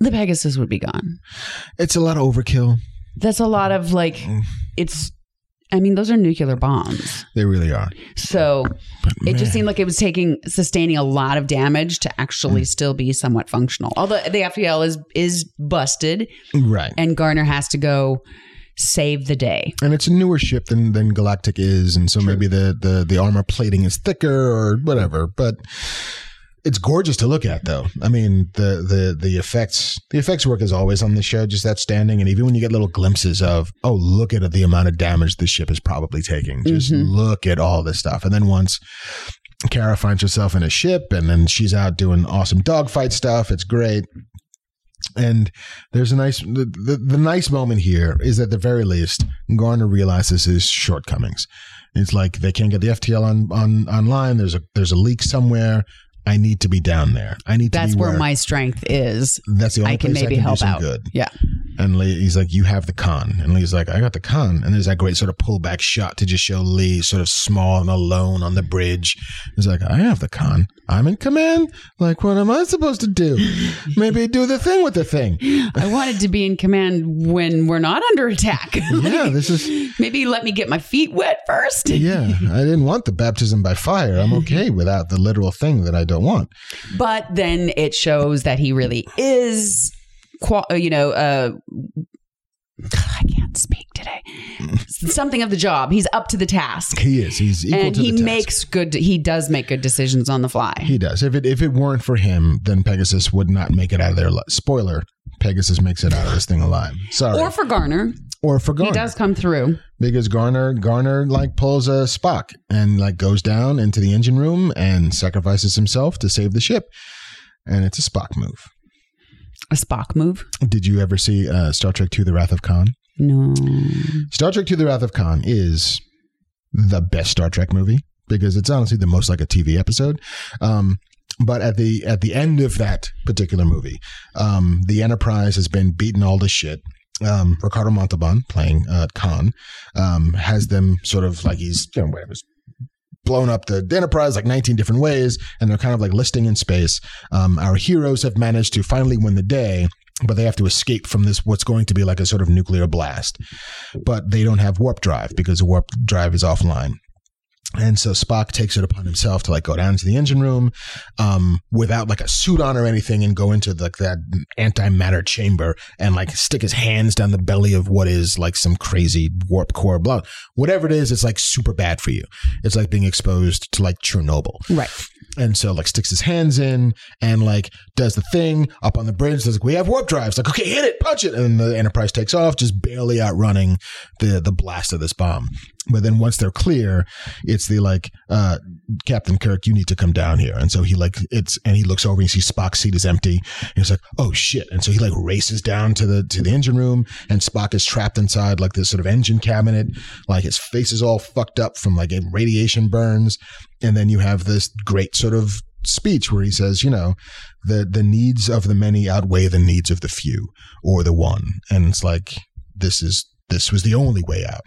the Pegasus would be gone. It's a lot of overkill. That's a lot of like, it's, I mean, those are nuclear bombs. They really are. So it just seemed like it was taking, sustaining a lot of damage to actually mm. still be somewhat functional. Although the F T L is, is busted. Right. And Garner has to go save the day. And it's a newer ship than, than Galactic is. And so True. maybe the, the, the armor plating is thicker or whatever. But it's gorgeous to look at, though. I mean, the, the, the effects, the effects work is always on the show, just outstanding. And even when you get little glimpses of, oh, look at the amount of damage the ship is probably taking. Just mm-hmm. look at all this stuff. And then once Kara finds herself in a ship and then she's out doing awesome dogfight stuff, it's great. And there's a nice, the, the, the nice moment here is at the very least, Garner realizes his shortcomings. It's like they can't get the F T L on, on online. There's a, there's a leak somewhere. I need to be down there. I need to That's be where, where my strength is. That's the only I can place maybe I can help do some out. good. Yeah. And Lee, he's like, you have the con. And Lee's like, I got the con. And there's that great sort of pullback shot to just show Lee sort of small and alone on the bridge. He's like, I have the con. I'm in command. Like, what am I supposed to do? Maybe do the thing with the thing. I wanted to be in command when we're not under attack. Yeah, this is... Maybe let me get my feet wet first. Yeah, I didn't want the baptism by fire. I'm okay without the literal thing that I don't want. But then it shows that he really is... you know, uh, I can't speak today. Something of the job. He's up to the task. He is. He's equal and to he the task. makes good. He does make good decisions on the fly. He does. If it if it weren't for him, then Pegasus would not make it out of there. Spoiler: Pegasus makes it out of this thing alive. Sorry. Or for Garner. Or for Garner. He does come through because Garner Garner like pulls a Spock and like goes down into the engine room and sacrifices himself to save the ship, and it's a Spock move. A Spock move. Did you ever see uh, Star Trek two: The Wrath of Khan? No. Star Trek two: The Wrath of Khan is the best Star Trek movie because it's honestly the most like a T V episode. Um, but at the at the end of that particular movie, um, the Enterprise has been beaten all to shit. Um, Ricardo Montalban, playing uh, Khan, um, has them sort of like he's, you know, whatever. blown up the Enterprise like nineteen different ways, and they're kind of like listing in space. Um, our heroes have managed to finally win the day, but they have to escape from this, what's going to be like a sort of nuclear blast. But they don't have warp drive because the warp drive is offline. And so Spock takes it upon himself to like go down to the engine room um, without like a suit on or anything and go into like that antimatter chamber and like stick his hands down the belly of what is like some crazy warp core, blah, whatever it is. It's like super bad for you. It's like being exposed to like Chernobyl. Right. And so like sticks his hands in and like does the thing up on the bridge. There's like, we have warp drives. Like, okay, hit it, punch it. And the Enterprise takes off, just barely outrunning the, the blast of this bomb. But then once they're clear, it's the like, uh, Captain Kirk, you need to come down here. And so he like, it's, and he looks over and he sees Spock's seat is empty. And he's like, oh shit. And so he like races down to the, to the engine room, and Spock is trapped inside like this sort of engine cabinet. Like his face is all fucked up from like radiation burns. And then you have this great sort of speech where he says, you know, the, the needs of the many outweigh the needs of the few or the one. And it's like, this is, this was the only way out.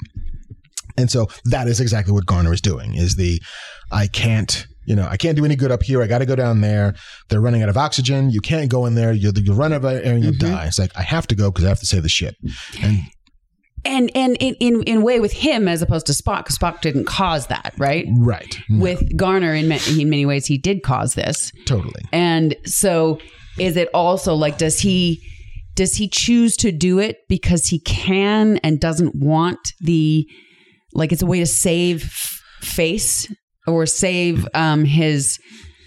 And so that is exactly what Garner is doing, is the, I can't, you know, I can't do any good up here. I got to go down there. They're running out of oxygen. You can't go in there. You you run out of air and you'll mm-hmm. die. It's like, I have to go because I have to save the ship. And And and in, in, in way with him as opposed to Spock, because Spock didn't cause that, right? Right. No. With Garner, in, in many ways, he did cause this. Totally. And so is it also like, does he... Does he choose to do it because he can and doesn't want the, like it's a way to save f- face or save um, his,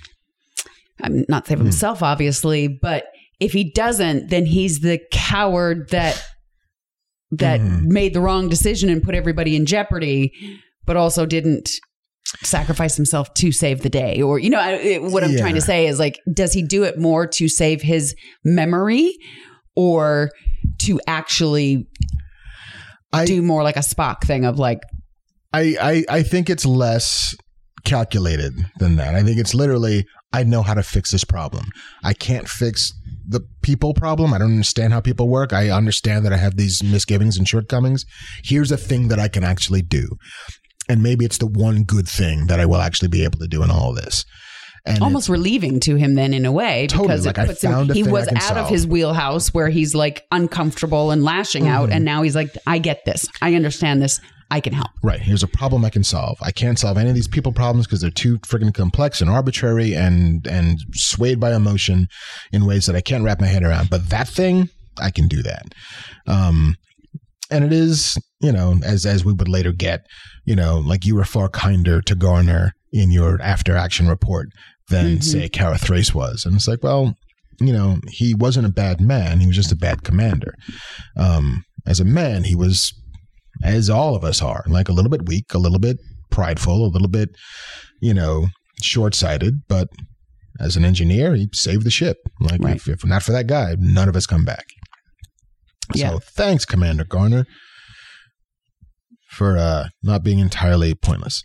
um, not save himself, obviously, but if he doesn't, then he's the coward that, that mm. made the wrong decision and put everybody in jeopardy, but also didn't sacrifice himself to save the day. Or, you know, I, it, what I'm yeah. trying to say is like, does he do it more to save his memory or to actually I, do more like a Spock thing of like, I, I, I think it's less calculated than that. I think it's literally, I know how to fix this problem. I can't fix the people problem. I don't understand how people work. I understand that I have these misgivings and shortcomings. Here's a thing that I can actually do. And maybe it's the one good thing that I will actually be able to do in all of this. And almost relieving to him then in a way, Totally, because like, it I puts found him, a he thing I was can out of solve. his wheelhouse where he's like uncomfortable and lashing Mm-hmm. out. And now he's like, I get this. I understand this. I can help. Right. Here's a problem I can solve. I can't solve any of these people problems because they're too freaking complex and arbitrary and and swayed by emotion in ways that I can't wrap my head around. But that thing, I can do that. Um, and it is, you know, as as we would later get, you know, like you were far kinder to Garner in your after action report than Mhm. say Kara Thrace was. And it's like, well, you know, he wasn't a bad man. He was just a bad commander. Um, as a man, he was, as all of us are, like a little bit weak, a little bit prideful, a little bit, you know, short-sighted. But as an engineer, he saved the ship. Like, Right. if, if not for that guy, none of us come back. Yeah. So thanks, Commander Garner, for uh, not being entirely pointless.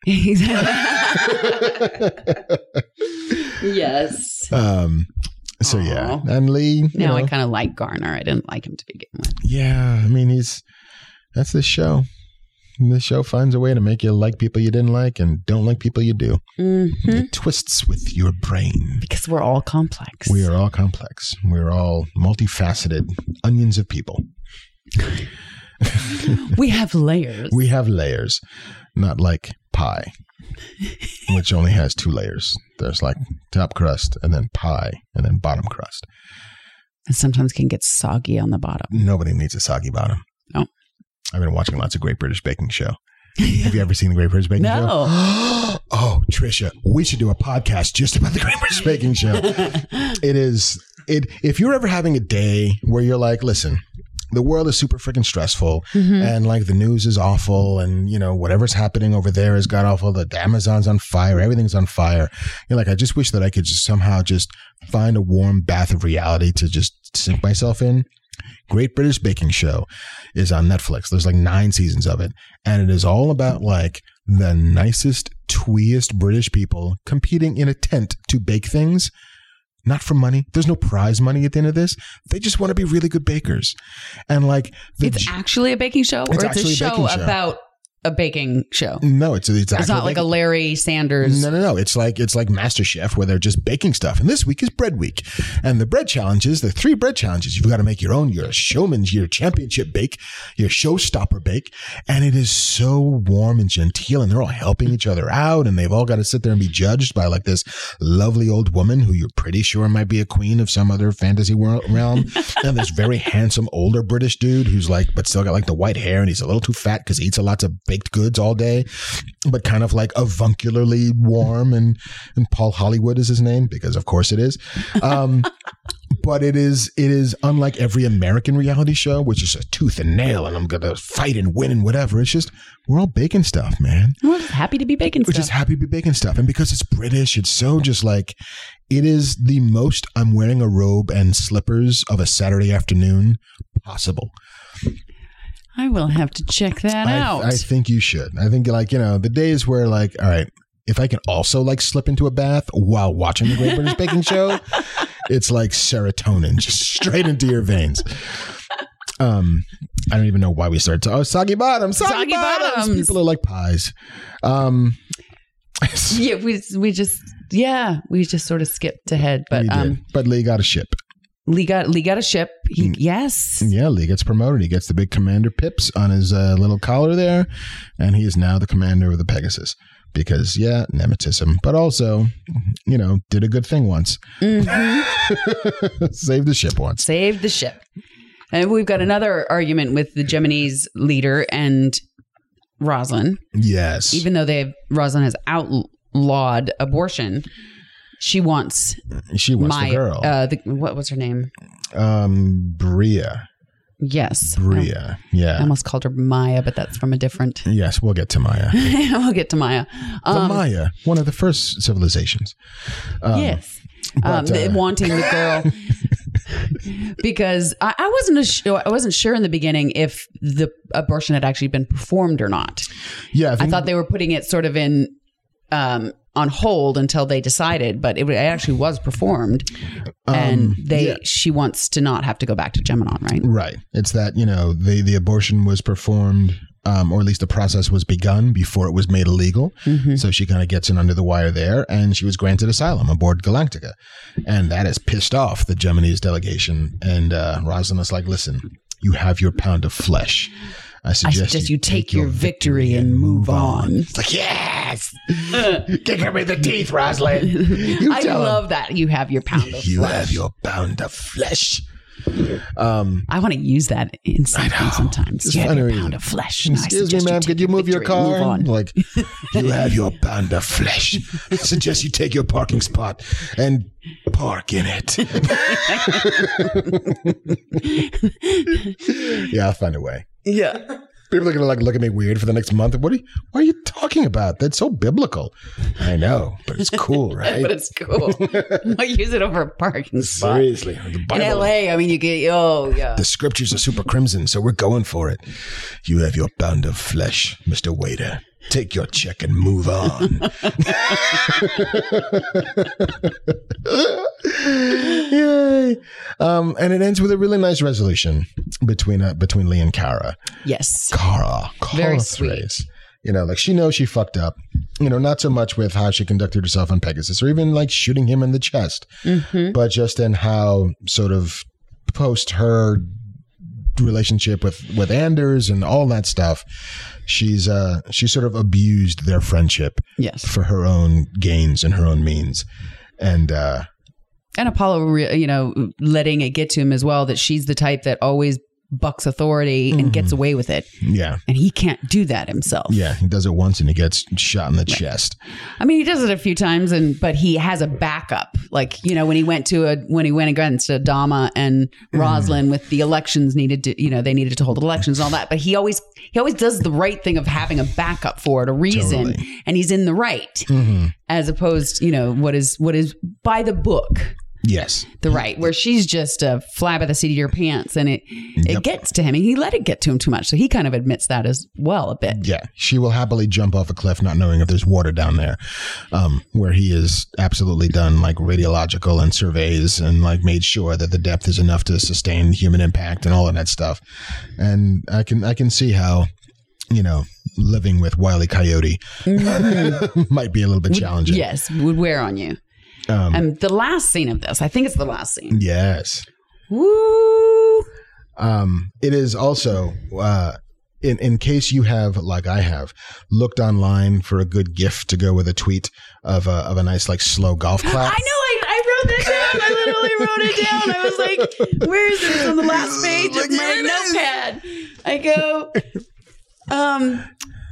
Yes. Um, so, Aw. yeah. And Lee, you Now I know, kind of like Garner. I didn't like him to begin with. yeah, I mean, he's, that's this show. This show finds a way to make you like people you didn't like and don't like people you do. Mm-hmm. It twists with your brain. Because we're all complex. We are all complex. We're all multifaceted onions of people. We have layers. We have layers, not like pie, which only has two layers. There's like top crust and then pie and then bottom crust. And sometimes can get soggy on the bottom. Nobody needs a soggy bottom. No. I've been watching lots of Great British Baking Show. Have you ever seen the Great British Baking Show? No. Oh, Trisha, we should do a podcast just about the Great British Baking Show. It is, it. If you're ever having a day where you're like, listen, the world is super freaking stressful Mm-hmm. and like the news is awful and, you know, whatever's happening over there is god awful. The Amazon's on fire. Everything's on fire. You're like, I just wish that I could just somehow just find a warm bath of reality to just sink myself in. Great British Baking Show is on Netflix. There's like nine seasons of it. And it is all about like the nicest, tweest British people competing in a tent to bake things. Not for money. There's no prize money at the end of this. They just want to be really good bakers. And like, the It's j- actually a baking show, It's or it's a actually a show baking show. about a baking show. no, it's it's, It's not like a Larry Sanders. No, no, no. It's like it's like MasterChef where they're just baking stuff. And this week is bread week. And the bread challenges, the three bread challenges, you've got to make your own, your showman's, your championship bake, your showstopper bake. And it is so warm and genteel and they're all helping each other out. And they've all got to sit there and be judged by like this lovely old woman who you're pretty sure might be a queen of some other fantasy world realm. And this very handsome older British dude who's like, but still got like the white hair and he's a little too fat because he eats a lot of baked goods all day, but kind of like avuncularly warm. And, and Paul Hollywood is his name because of course it is. Um, but it is, it is unlike every American reality show, which is a tooth and nail and I'm going to fight and win and whatever. It's just, we're all baking stuff, man. We're just happy to be baking We're stuff. just happy to be baking stuff. And because it's British, it's so just like, it is the most I'm wearing a robe and slippers of a Saturday afternoon possible. I will have to check that I, out. I think you should. I think like, you know, the days where like, all right, if I can also like slip into a bath while watching the Great British Baking Show, it's like serotonin just straight into your veins. Um, I don't even know why we started to, oh, soggy bottoms, soggy, Soggy bottoms. bottoms. People are like pies. Um, yeah, we we just yeah we just sort of skipped ahead, but we did. um, But Lee got a ship. Lee got Lee got a ship. He, yes, Yeah, Lee gets promoted. He gets the big Commander Pips on his uh, little collar there, and he is now the commander of the Pegasus. Because, yeah, nepotism, but also, you know, did a good thing once. Mm-hmm. Saved the ship once. saved the ship. And we've got another argument with the Gemini's leader and Rosalind. Yes. Even though they've Rosalind has outlawed abortion, she wants she wants Maya. the girl. Uh, the, what was her name? um, Bria. Yes, Bria. I Yeah. almost called her Maya, but that's from a different. Yes, we'll get to Maya. We'll get to Maya. The Um, Maya, one of the first civilizations. Um, yes, um, but, the- uh, wanting the girl. Because I, I wasn't a sure, I wasn't sure in the beginning if the abortion had actually been performed or not. Yeah. I, I think, thought they were putting it sort of in um, on hold until they decided, but it, it actually was performed, and Um, they yeah. she wants to not have to go back to Geminon, right? Right. It's that, you know, the, the abortion was performed Um, or at least the process was begun before it was made illegal. Mm-hmm. So she kind of gets in under the wire there, and she was granted asylum aboard Galactica. And that has pissed off the Gemini's delegation. And uh, Rosalind is like, listen, you have your pound of flesh. I suggest, I suggest you, you take, take your victory and move on. on. It's like, yes! Kick me the teeth, Rosalind. You I love him. That. You have your pound of you flesh. You have your pound of flesh. Um, I want to use that in something sometimes. It's you have your reason. pound of flesh. Excuse me, ma'am. Could you move your car? Like, you have your pound of flesh. I suggest you take your parking spot and park in it. Yeah, I'll find a way. Yeah. People are going to like look at me weird for the next month. What are you, what are you talking about? That's so biblical. I know, but it's cool, right? But it's cool. Why use it over a parking spot? Seriously. The Bible, in L A, I mean, you get, oh, yeah. The scriptures are super crimson, so we're going for it. You have your pound of flesh, Mister Waiter. Take your check and move on. Yay. Um, and it ends with a really nice resolution between uh, between Lee and Kara. Yes. Kara. Kara Very sweet. Thrace. You know, like she knows she fucked up. You know, not so much with how she conducted herself on Pegasus or even like shooting him in the chest, mm-hmm. but just in how sort of post her relationship with, with Anders and all that stuff. She's uh she sort of abused their friendship yes. for her own gains and her own means. And uh and Apollo, you know, letting it get to him as well that she's the type that always bucks authority and mm-hmm. gets away with it. Yeah. And he can't do that himself. Yeah. He does it once and he gets shot in the right. chest. I mean, he does it a few times and but he has a backup. Like, you know, when he went to a when he went against Adama and Rosalind mm-hmm. with the elections needed to, you know, they needed to hold elections and all that. But he always he always does the right thing of having a backup for it, a reason. Totally. And he's in the right. Mm-hmm. As opposed, you know, what is what is by the book. Yes. The right, where she's just a flab of the seat of your pants and it it Yep. gets to him and he let it get to him too much. So he kind of admits that as well a bit. Yeah. She will happily jump off a cliff not knowing if there's water down there, um, where he has absolutely done like radiological and surveys and like made sure that the depth is enough to sustain human impact and all of that stuff. And I can I can see how, you know, living with Wile E. Coyote mm-hmm. might be a little bit challenging. Yes, would wear on you. Um, and the last scene of this, I think it's the last scene. Yes. Woo! Um, it is also, uh, in, in case you have, like I have, looked online for a good GIF to go with a tweet of a, of a nice, like, slow golf clap. I know, I, I wrote that down. I literally wrote it down. I was like, where is it? It's on the last page of my notepad. I go, um...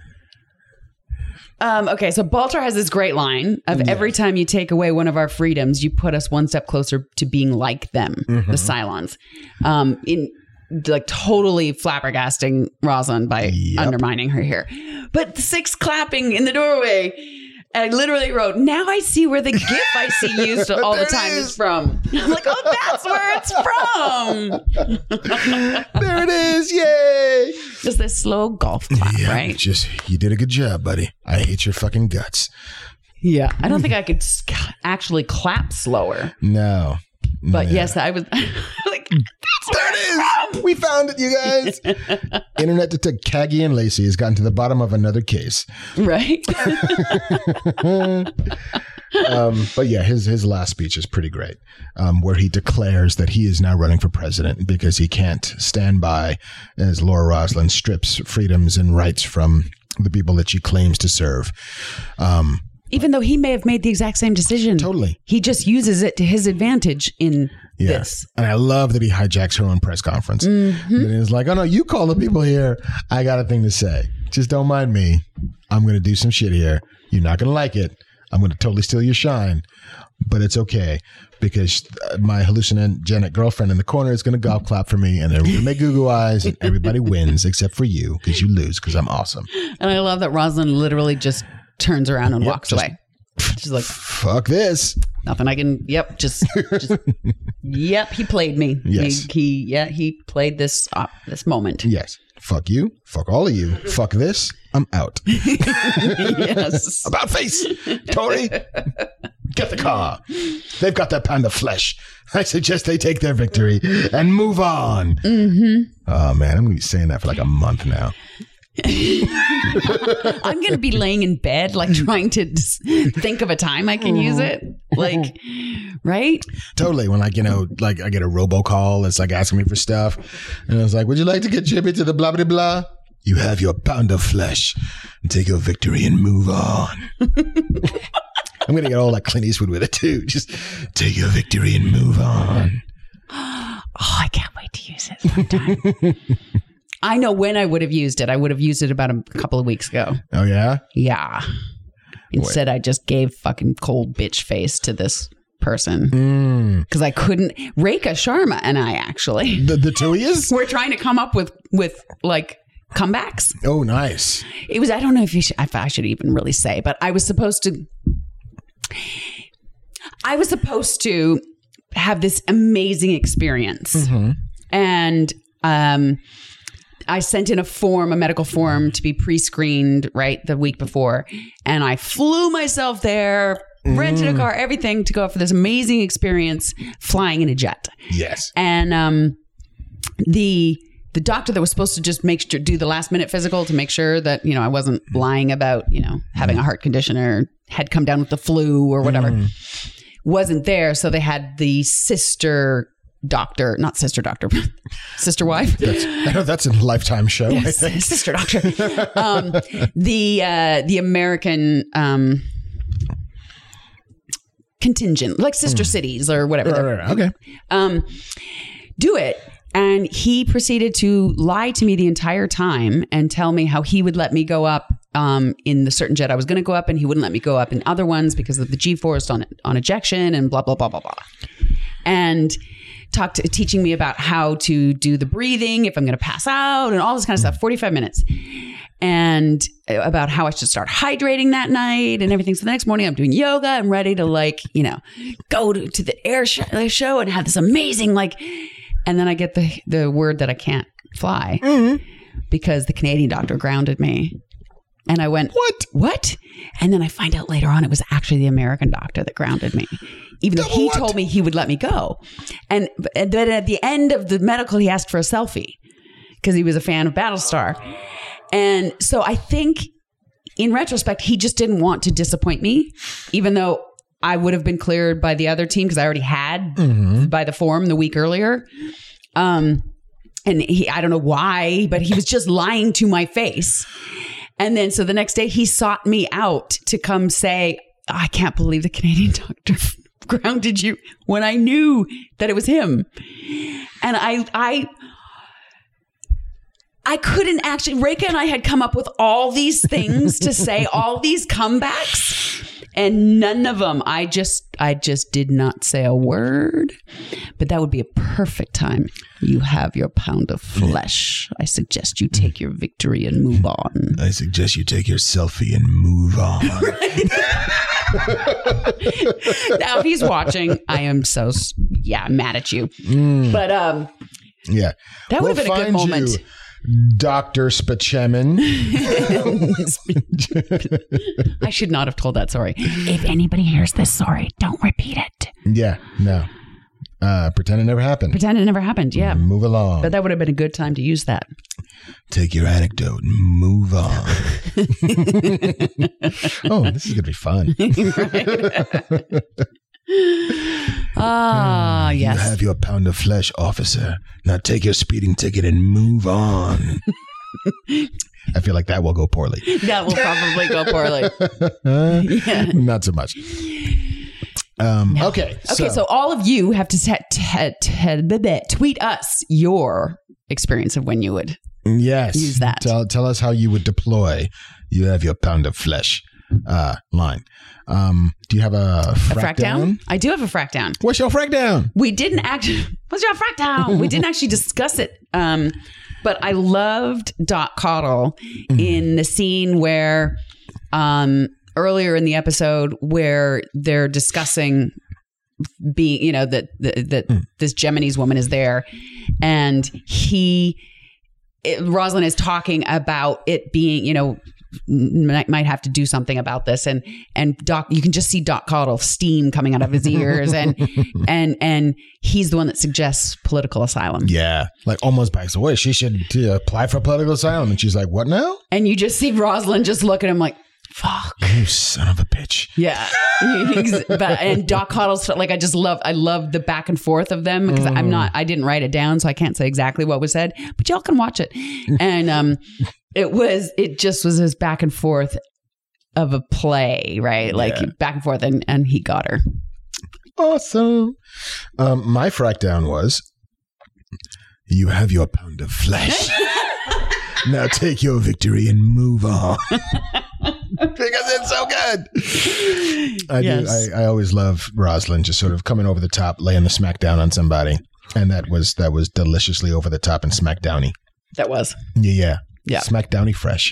Um, okay, so Baltar has this great line of yeah. every time you take away one of our freedoms, you put us one step closer to being like them, mm-hmm. the Cylons. Um, in like totally flabbergasting Rosalind by yep. undermining her here. But the six clapping in the doorway. I literally wrote, now I see where the GIF I see used all the time is. is from. I'm like, oh, that's where it's from. There it is. Yay. Just this slow golf clap, yeah, right? Just, you did a good job, buddy. I hate your fucking guts. Yeah. I don't think I could actually clap slower. No. But no. yes, I was like, that's there it is. From. We found it, you guys. Internet detective Caggy and Lacey has gotten to the bottom of another case. Right. um, but yeah, his his last speech is pretty great, um, where he declares that he is now running for president because he can't stand by as Laura Rosalind strips freedoms and rights from the people that she claims to serve. Um, Even though he may have made the exact same decision. Totally. He just uses it to his advantage in yeah. this. And I love that he hijacks her own press conference. Mm-hmm. And he's like, oh, no, you call the people here. I got a thing to say. Just don't mind me. I'm going to do some shit here. You're not going to like it. I'm going to totally steal your shine. But it's okay because my hallucinogenic girlfriend in the corner is going to golf clap for me and they're going to make goo-goo eyes and everybody wins except for you because you lose because I'm awesome. And I love that Rosalind literally just turns around and yep, walks just, away. She's like, fuck this. Nothing I can, yep, just, just yep, he played me. Yes. He, he yeah, he played this, uh, this moment. Yes. Fuck you. Fuck all of you. Fuck this. I'm out. Yes. About face. Tori, get the car. They've got that pound of flesh. I suggest they take their victory and move on. Mm-hmm. Oh, man. I'm going to be saying that for like a month now. I'm going to be laying in bed, like trying to just think of a time I can use it. Like, right? Totally. When, like, you know, like I get a robocall, it's like asking me for stuff. And I was like, would you like to contribute to the blah, blah, blah? You have your pound of flesh and take your victory and move on. I'm going to get all like Clint Eastwood with it too. Just take your victory and move on. Oh, I can't wait to use it sometime. I know when I would have used it. I would have used it about a couple of weeks ago. Oh, yeah? Yeah. Instead, Wait. I just gave fucking cold bitch face to this person because mm. I couldn't. Rekha Sharma and I actually. The, the two of you? We're trying to come up with, with like comebacks. Oh, nice. It was, I don't know if you should, if I should even really say, but I was supposed to, I was supposed to have this amazing experience. Mm-hmm. And, um, I sent in a form, a medical form to be pre-screened, right, the week before. And I flew myself there, mm. rented a car, everything to go for this amazing experience flying in a jet. Yes. And um, the the doctor that was supposed to just make sure, do the last minute physical to make sure that, you know, I wasn't lying about, you know, having mm. a heart condition or had come down with the flu or whatever, mm. wasn't there. So they had the sister doctor, not sister doctor, sister wife. That's, I know that's a Lifetime show. Yes, I think. Sister doctor. um, the uh, the American um, contingent, like Sister mm. Cities or whatever. Right, right, okay. Um, do it. And he proceeded to lie to me the entire time and tell me how he would let me go up um, in the certain jet I was going to go up, and he wouldn't let me go up in other ones because of the G-force on on ejection and blah, blah, blah, blah, blah. And talked, teaching me about how to do the breathing if I'm going to pass out and all this kind of stuff, forty-five minutes. And about how I should start hydrating that night and everything. So the next morning I'm doing yoga. I'm ready to, like, you know, go to, to the air show, show and have this amazing, like, and then I get the, the word that I can't fly mm-hmm. because the Canadian doctor grounded me. And I went, what? What? And then I find out later on it was actually the American doctor that grounded me. Even though he what? told me he would let me go. And, and then at the end of the medical, he asked for a selfie because he was a fan of Battlestar. And so I think in retrospect, he just didn't want to disappoint me, even though I would have been cleared by the other team because I already had mm-hmm. by the form the week earlier. Um, and he, I don't know why, but he was just lying to my face. And then so the next day he sought me out to come say, I can't believe the Canadian doctor grounded you, when I knew that it was him. And I, I, I couldn't actually, Rekha and I had come up with all these things to say, all these comebacks, and none of them, I just, I just did not say a word. But that would be a perfect time. You have your pound of flesh. I suggest you take your victory and move on. I suggest you take your selfie and move on. Now, if he's watching, I am so, yeah, mad at you. Mm. But, um, yeah, that would we'll have been a good moment. You, Doctor Spachemin. I should not have told that story. If anybody hears this story, don't repeat it. Yeah, no. Uh, pretend it never happened. Pretend it never happened, yeah. Move along. But that would have been a good time to use that. Take your anecdote and move on. Oh, this is going to be fun. Ah, yes. You have your pound of flesh, officer. Now take your speeding ticket and move on. I feel like that will go poorly. That will probably go poorly. Yeah. Not so much. Um, no. Okay. Okay, so. so all of you have to t- t- t- tweet us your experience of when you would yes. use that. Tell, tell us how you would deploy. You have your pound of flesh uh, line. Um, do you have a frack, a frack down? down? I do have a frack down. What's your frack down? We didn't actually. What's your frack down? We didn't actually discuss it. Um, but I loved Doc Cottle mm. in the scene where, um, earlier in the episode where they're discussing being, you know, that that mm. this Gemini's woman is there, and he, it, Rosalind is talking about it being, you know, might, might have to do something about this. And and Doc, you can just see Doc Cottle steam coming out of his ears, and and and he's the one that suggests political asylum. Yeah, like almost backs away. She should uh, apply for political asylum, and she's like, "What now?" And you just see Rosalind just look at him like, "Fuck, you son of a bitch." Yeah, but and Doc Cottle's like, I just love, I love the back and forth of them because mm. I'm not, I didn't write it down, so I can't say exactly what was said, but y'all can watch it. And um, it was, it just was this back and forth of a play, right? Like yeah. back and forth, and and he got her. Awesome. Um, my frack down was, you have your pound of flesh. Now take your victory and move on. Because it's so good. I yes. do. I, I always love Rosalind just sort of coming over the top, laying the smack down on somebody. And that was that was deliciously over the top and smackdowny. That was. Yeah, yeah. Yeah. Smackdowny fresh.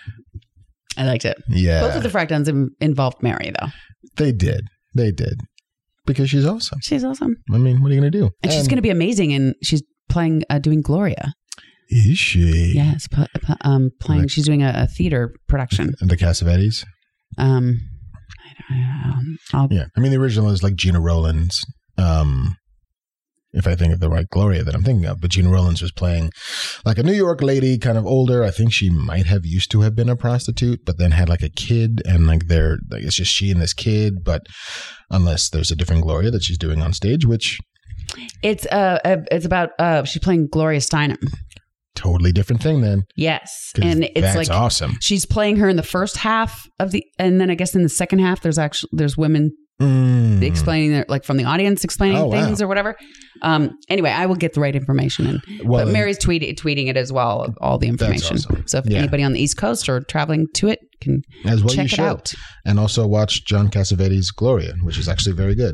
I liked it. Yeah. Both of the frackdowns in, involved Mary, though. They did. They did. Because she's awesome. She's awesome. I mean, what are you going to do? And, and she's going to be amazing. And she's playing, uh, doing Gloria. Is she? Yes, p- p- um, playing. Like, she's doing a, a theater production. The Cassavetes. Um, I don't know. I'll, yeah, I mean the original is like Gina Rowlands. Um, if I think of the right Gloria that I'm thinking of, but Gina Rowlands was playing like a New York lady, kind of older. I think she might have used to have been a prostitute, but then had like a kid, and like they're like it's just she and this kid. But unless there's a different Gloria that she's doing on stage, which it's uh, uh it's about uh she's playing Gloria Steinem. Totally different thing then. Yes. And it's that's like awesome. She's playing her in the first half of the, and then I guess in the second half, there's actually, there's women mm. explaining their, like from the audience explaining oh, things wow. or whatever. Um, anyway, I will get the right information. And well, but Mary's tweet, tweeting it as well, all the information. Awesome. So if yeah. anybody on the East Coast or traveling to it can as well check you it should. out. And also watch John Cassavetes' Gloria, which is actually very good.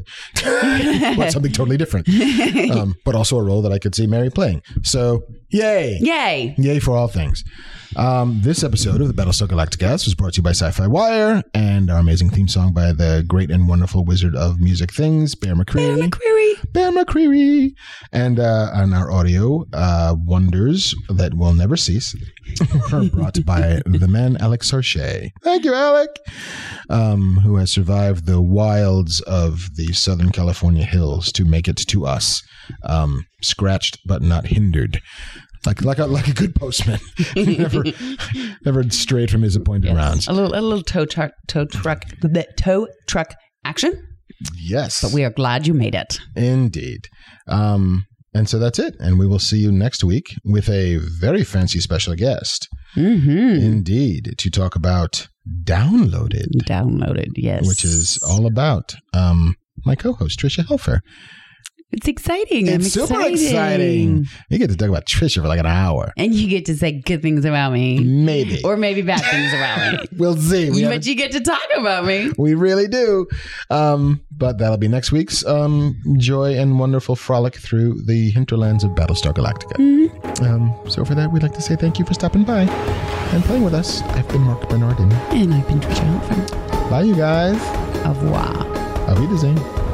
But something totally different. Um, but also a role that I could see Mary playing. So yay. Yay. Yay for all things. Um, this episode of the Battlestar Galactica was brought to you by Sci-Fi Wire and our amazing theme song by the great and wonderful wizard of music things, Bear McCreary. Bear McCreary. Bear McCreary. And, uh, and our audio uh, wonders that will never cease are brought by the man Alex Sarche. Thank you, Alec. Um, who has survived the wilds of the Southern California hills to make it to us. Um, scratched but not hindered. Like like a like a good postman, never never strayed from his appointed yes. rounds. A little a little tow truck tow truck the tow truck action. Yes, but we are glad you made it. Indeed. Um, and so that's it. And we will see you next week with a very fancy special guest. Mm-hmm. Indeed, to talk about Downloaded. Downloaded, yes, which is all about um my co-host Trisha Helfer. It's exciting. It's I'm super excited. exciting. You get to talk about Trisha for like an hour. And you get to say good things about me. Maybe. Or maybe bad things about me. We'll see. We but you get to talk about me. We really do. Um, but that'll be next week's um, joy and wonderful frolic through the hinterlands of Battlestar Galactica. Mm-hmm. Um, so for that, we'd like to say thank you for stopping by and playing with us. I've been Mark Bernardin. And I've been Trisha Helfer. Bye, you guys. Au revoir. Auf Wiedersehen.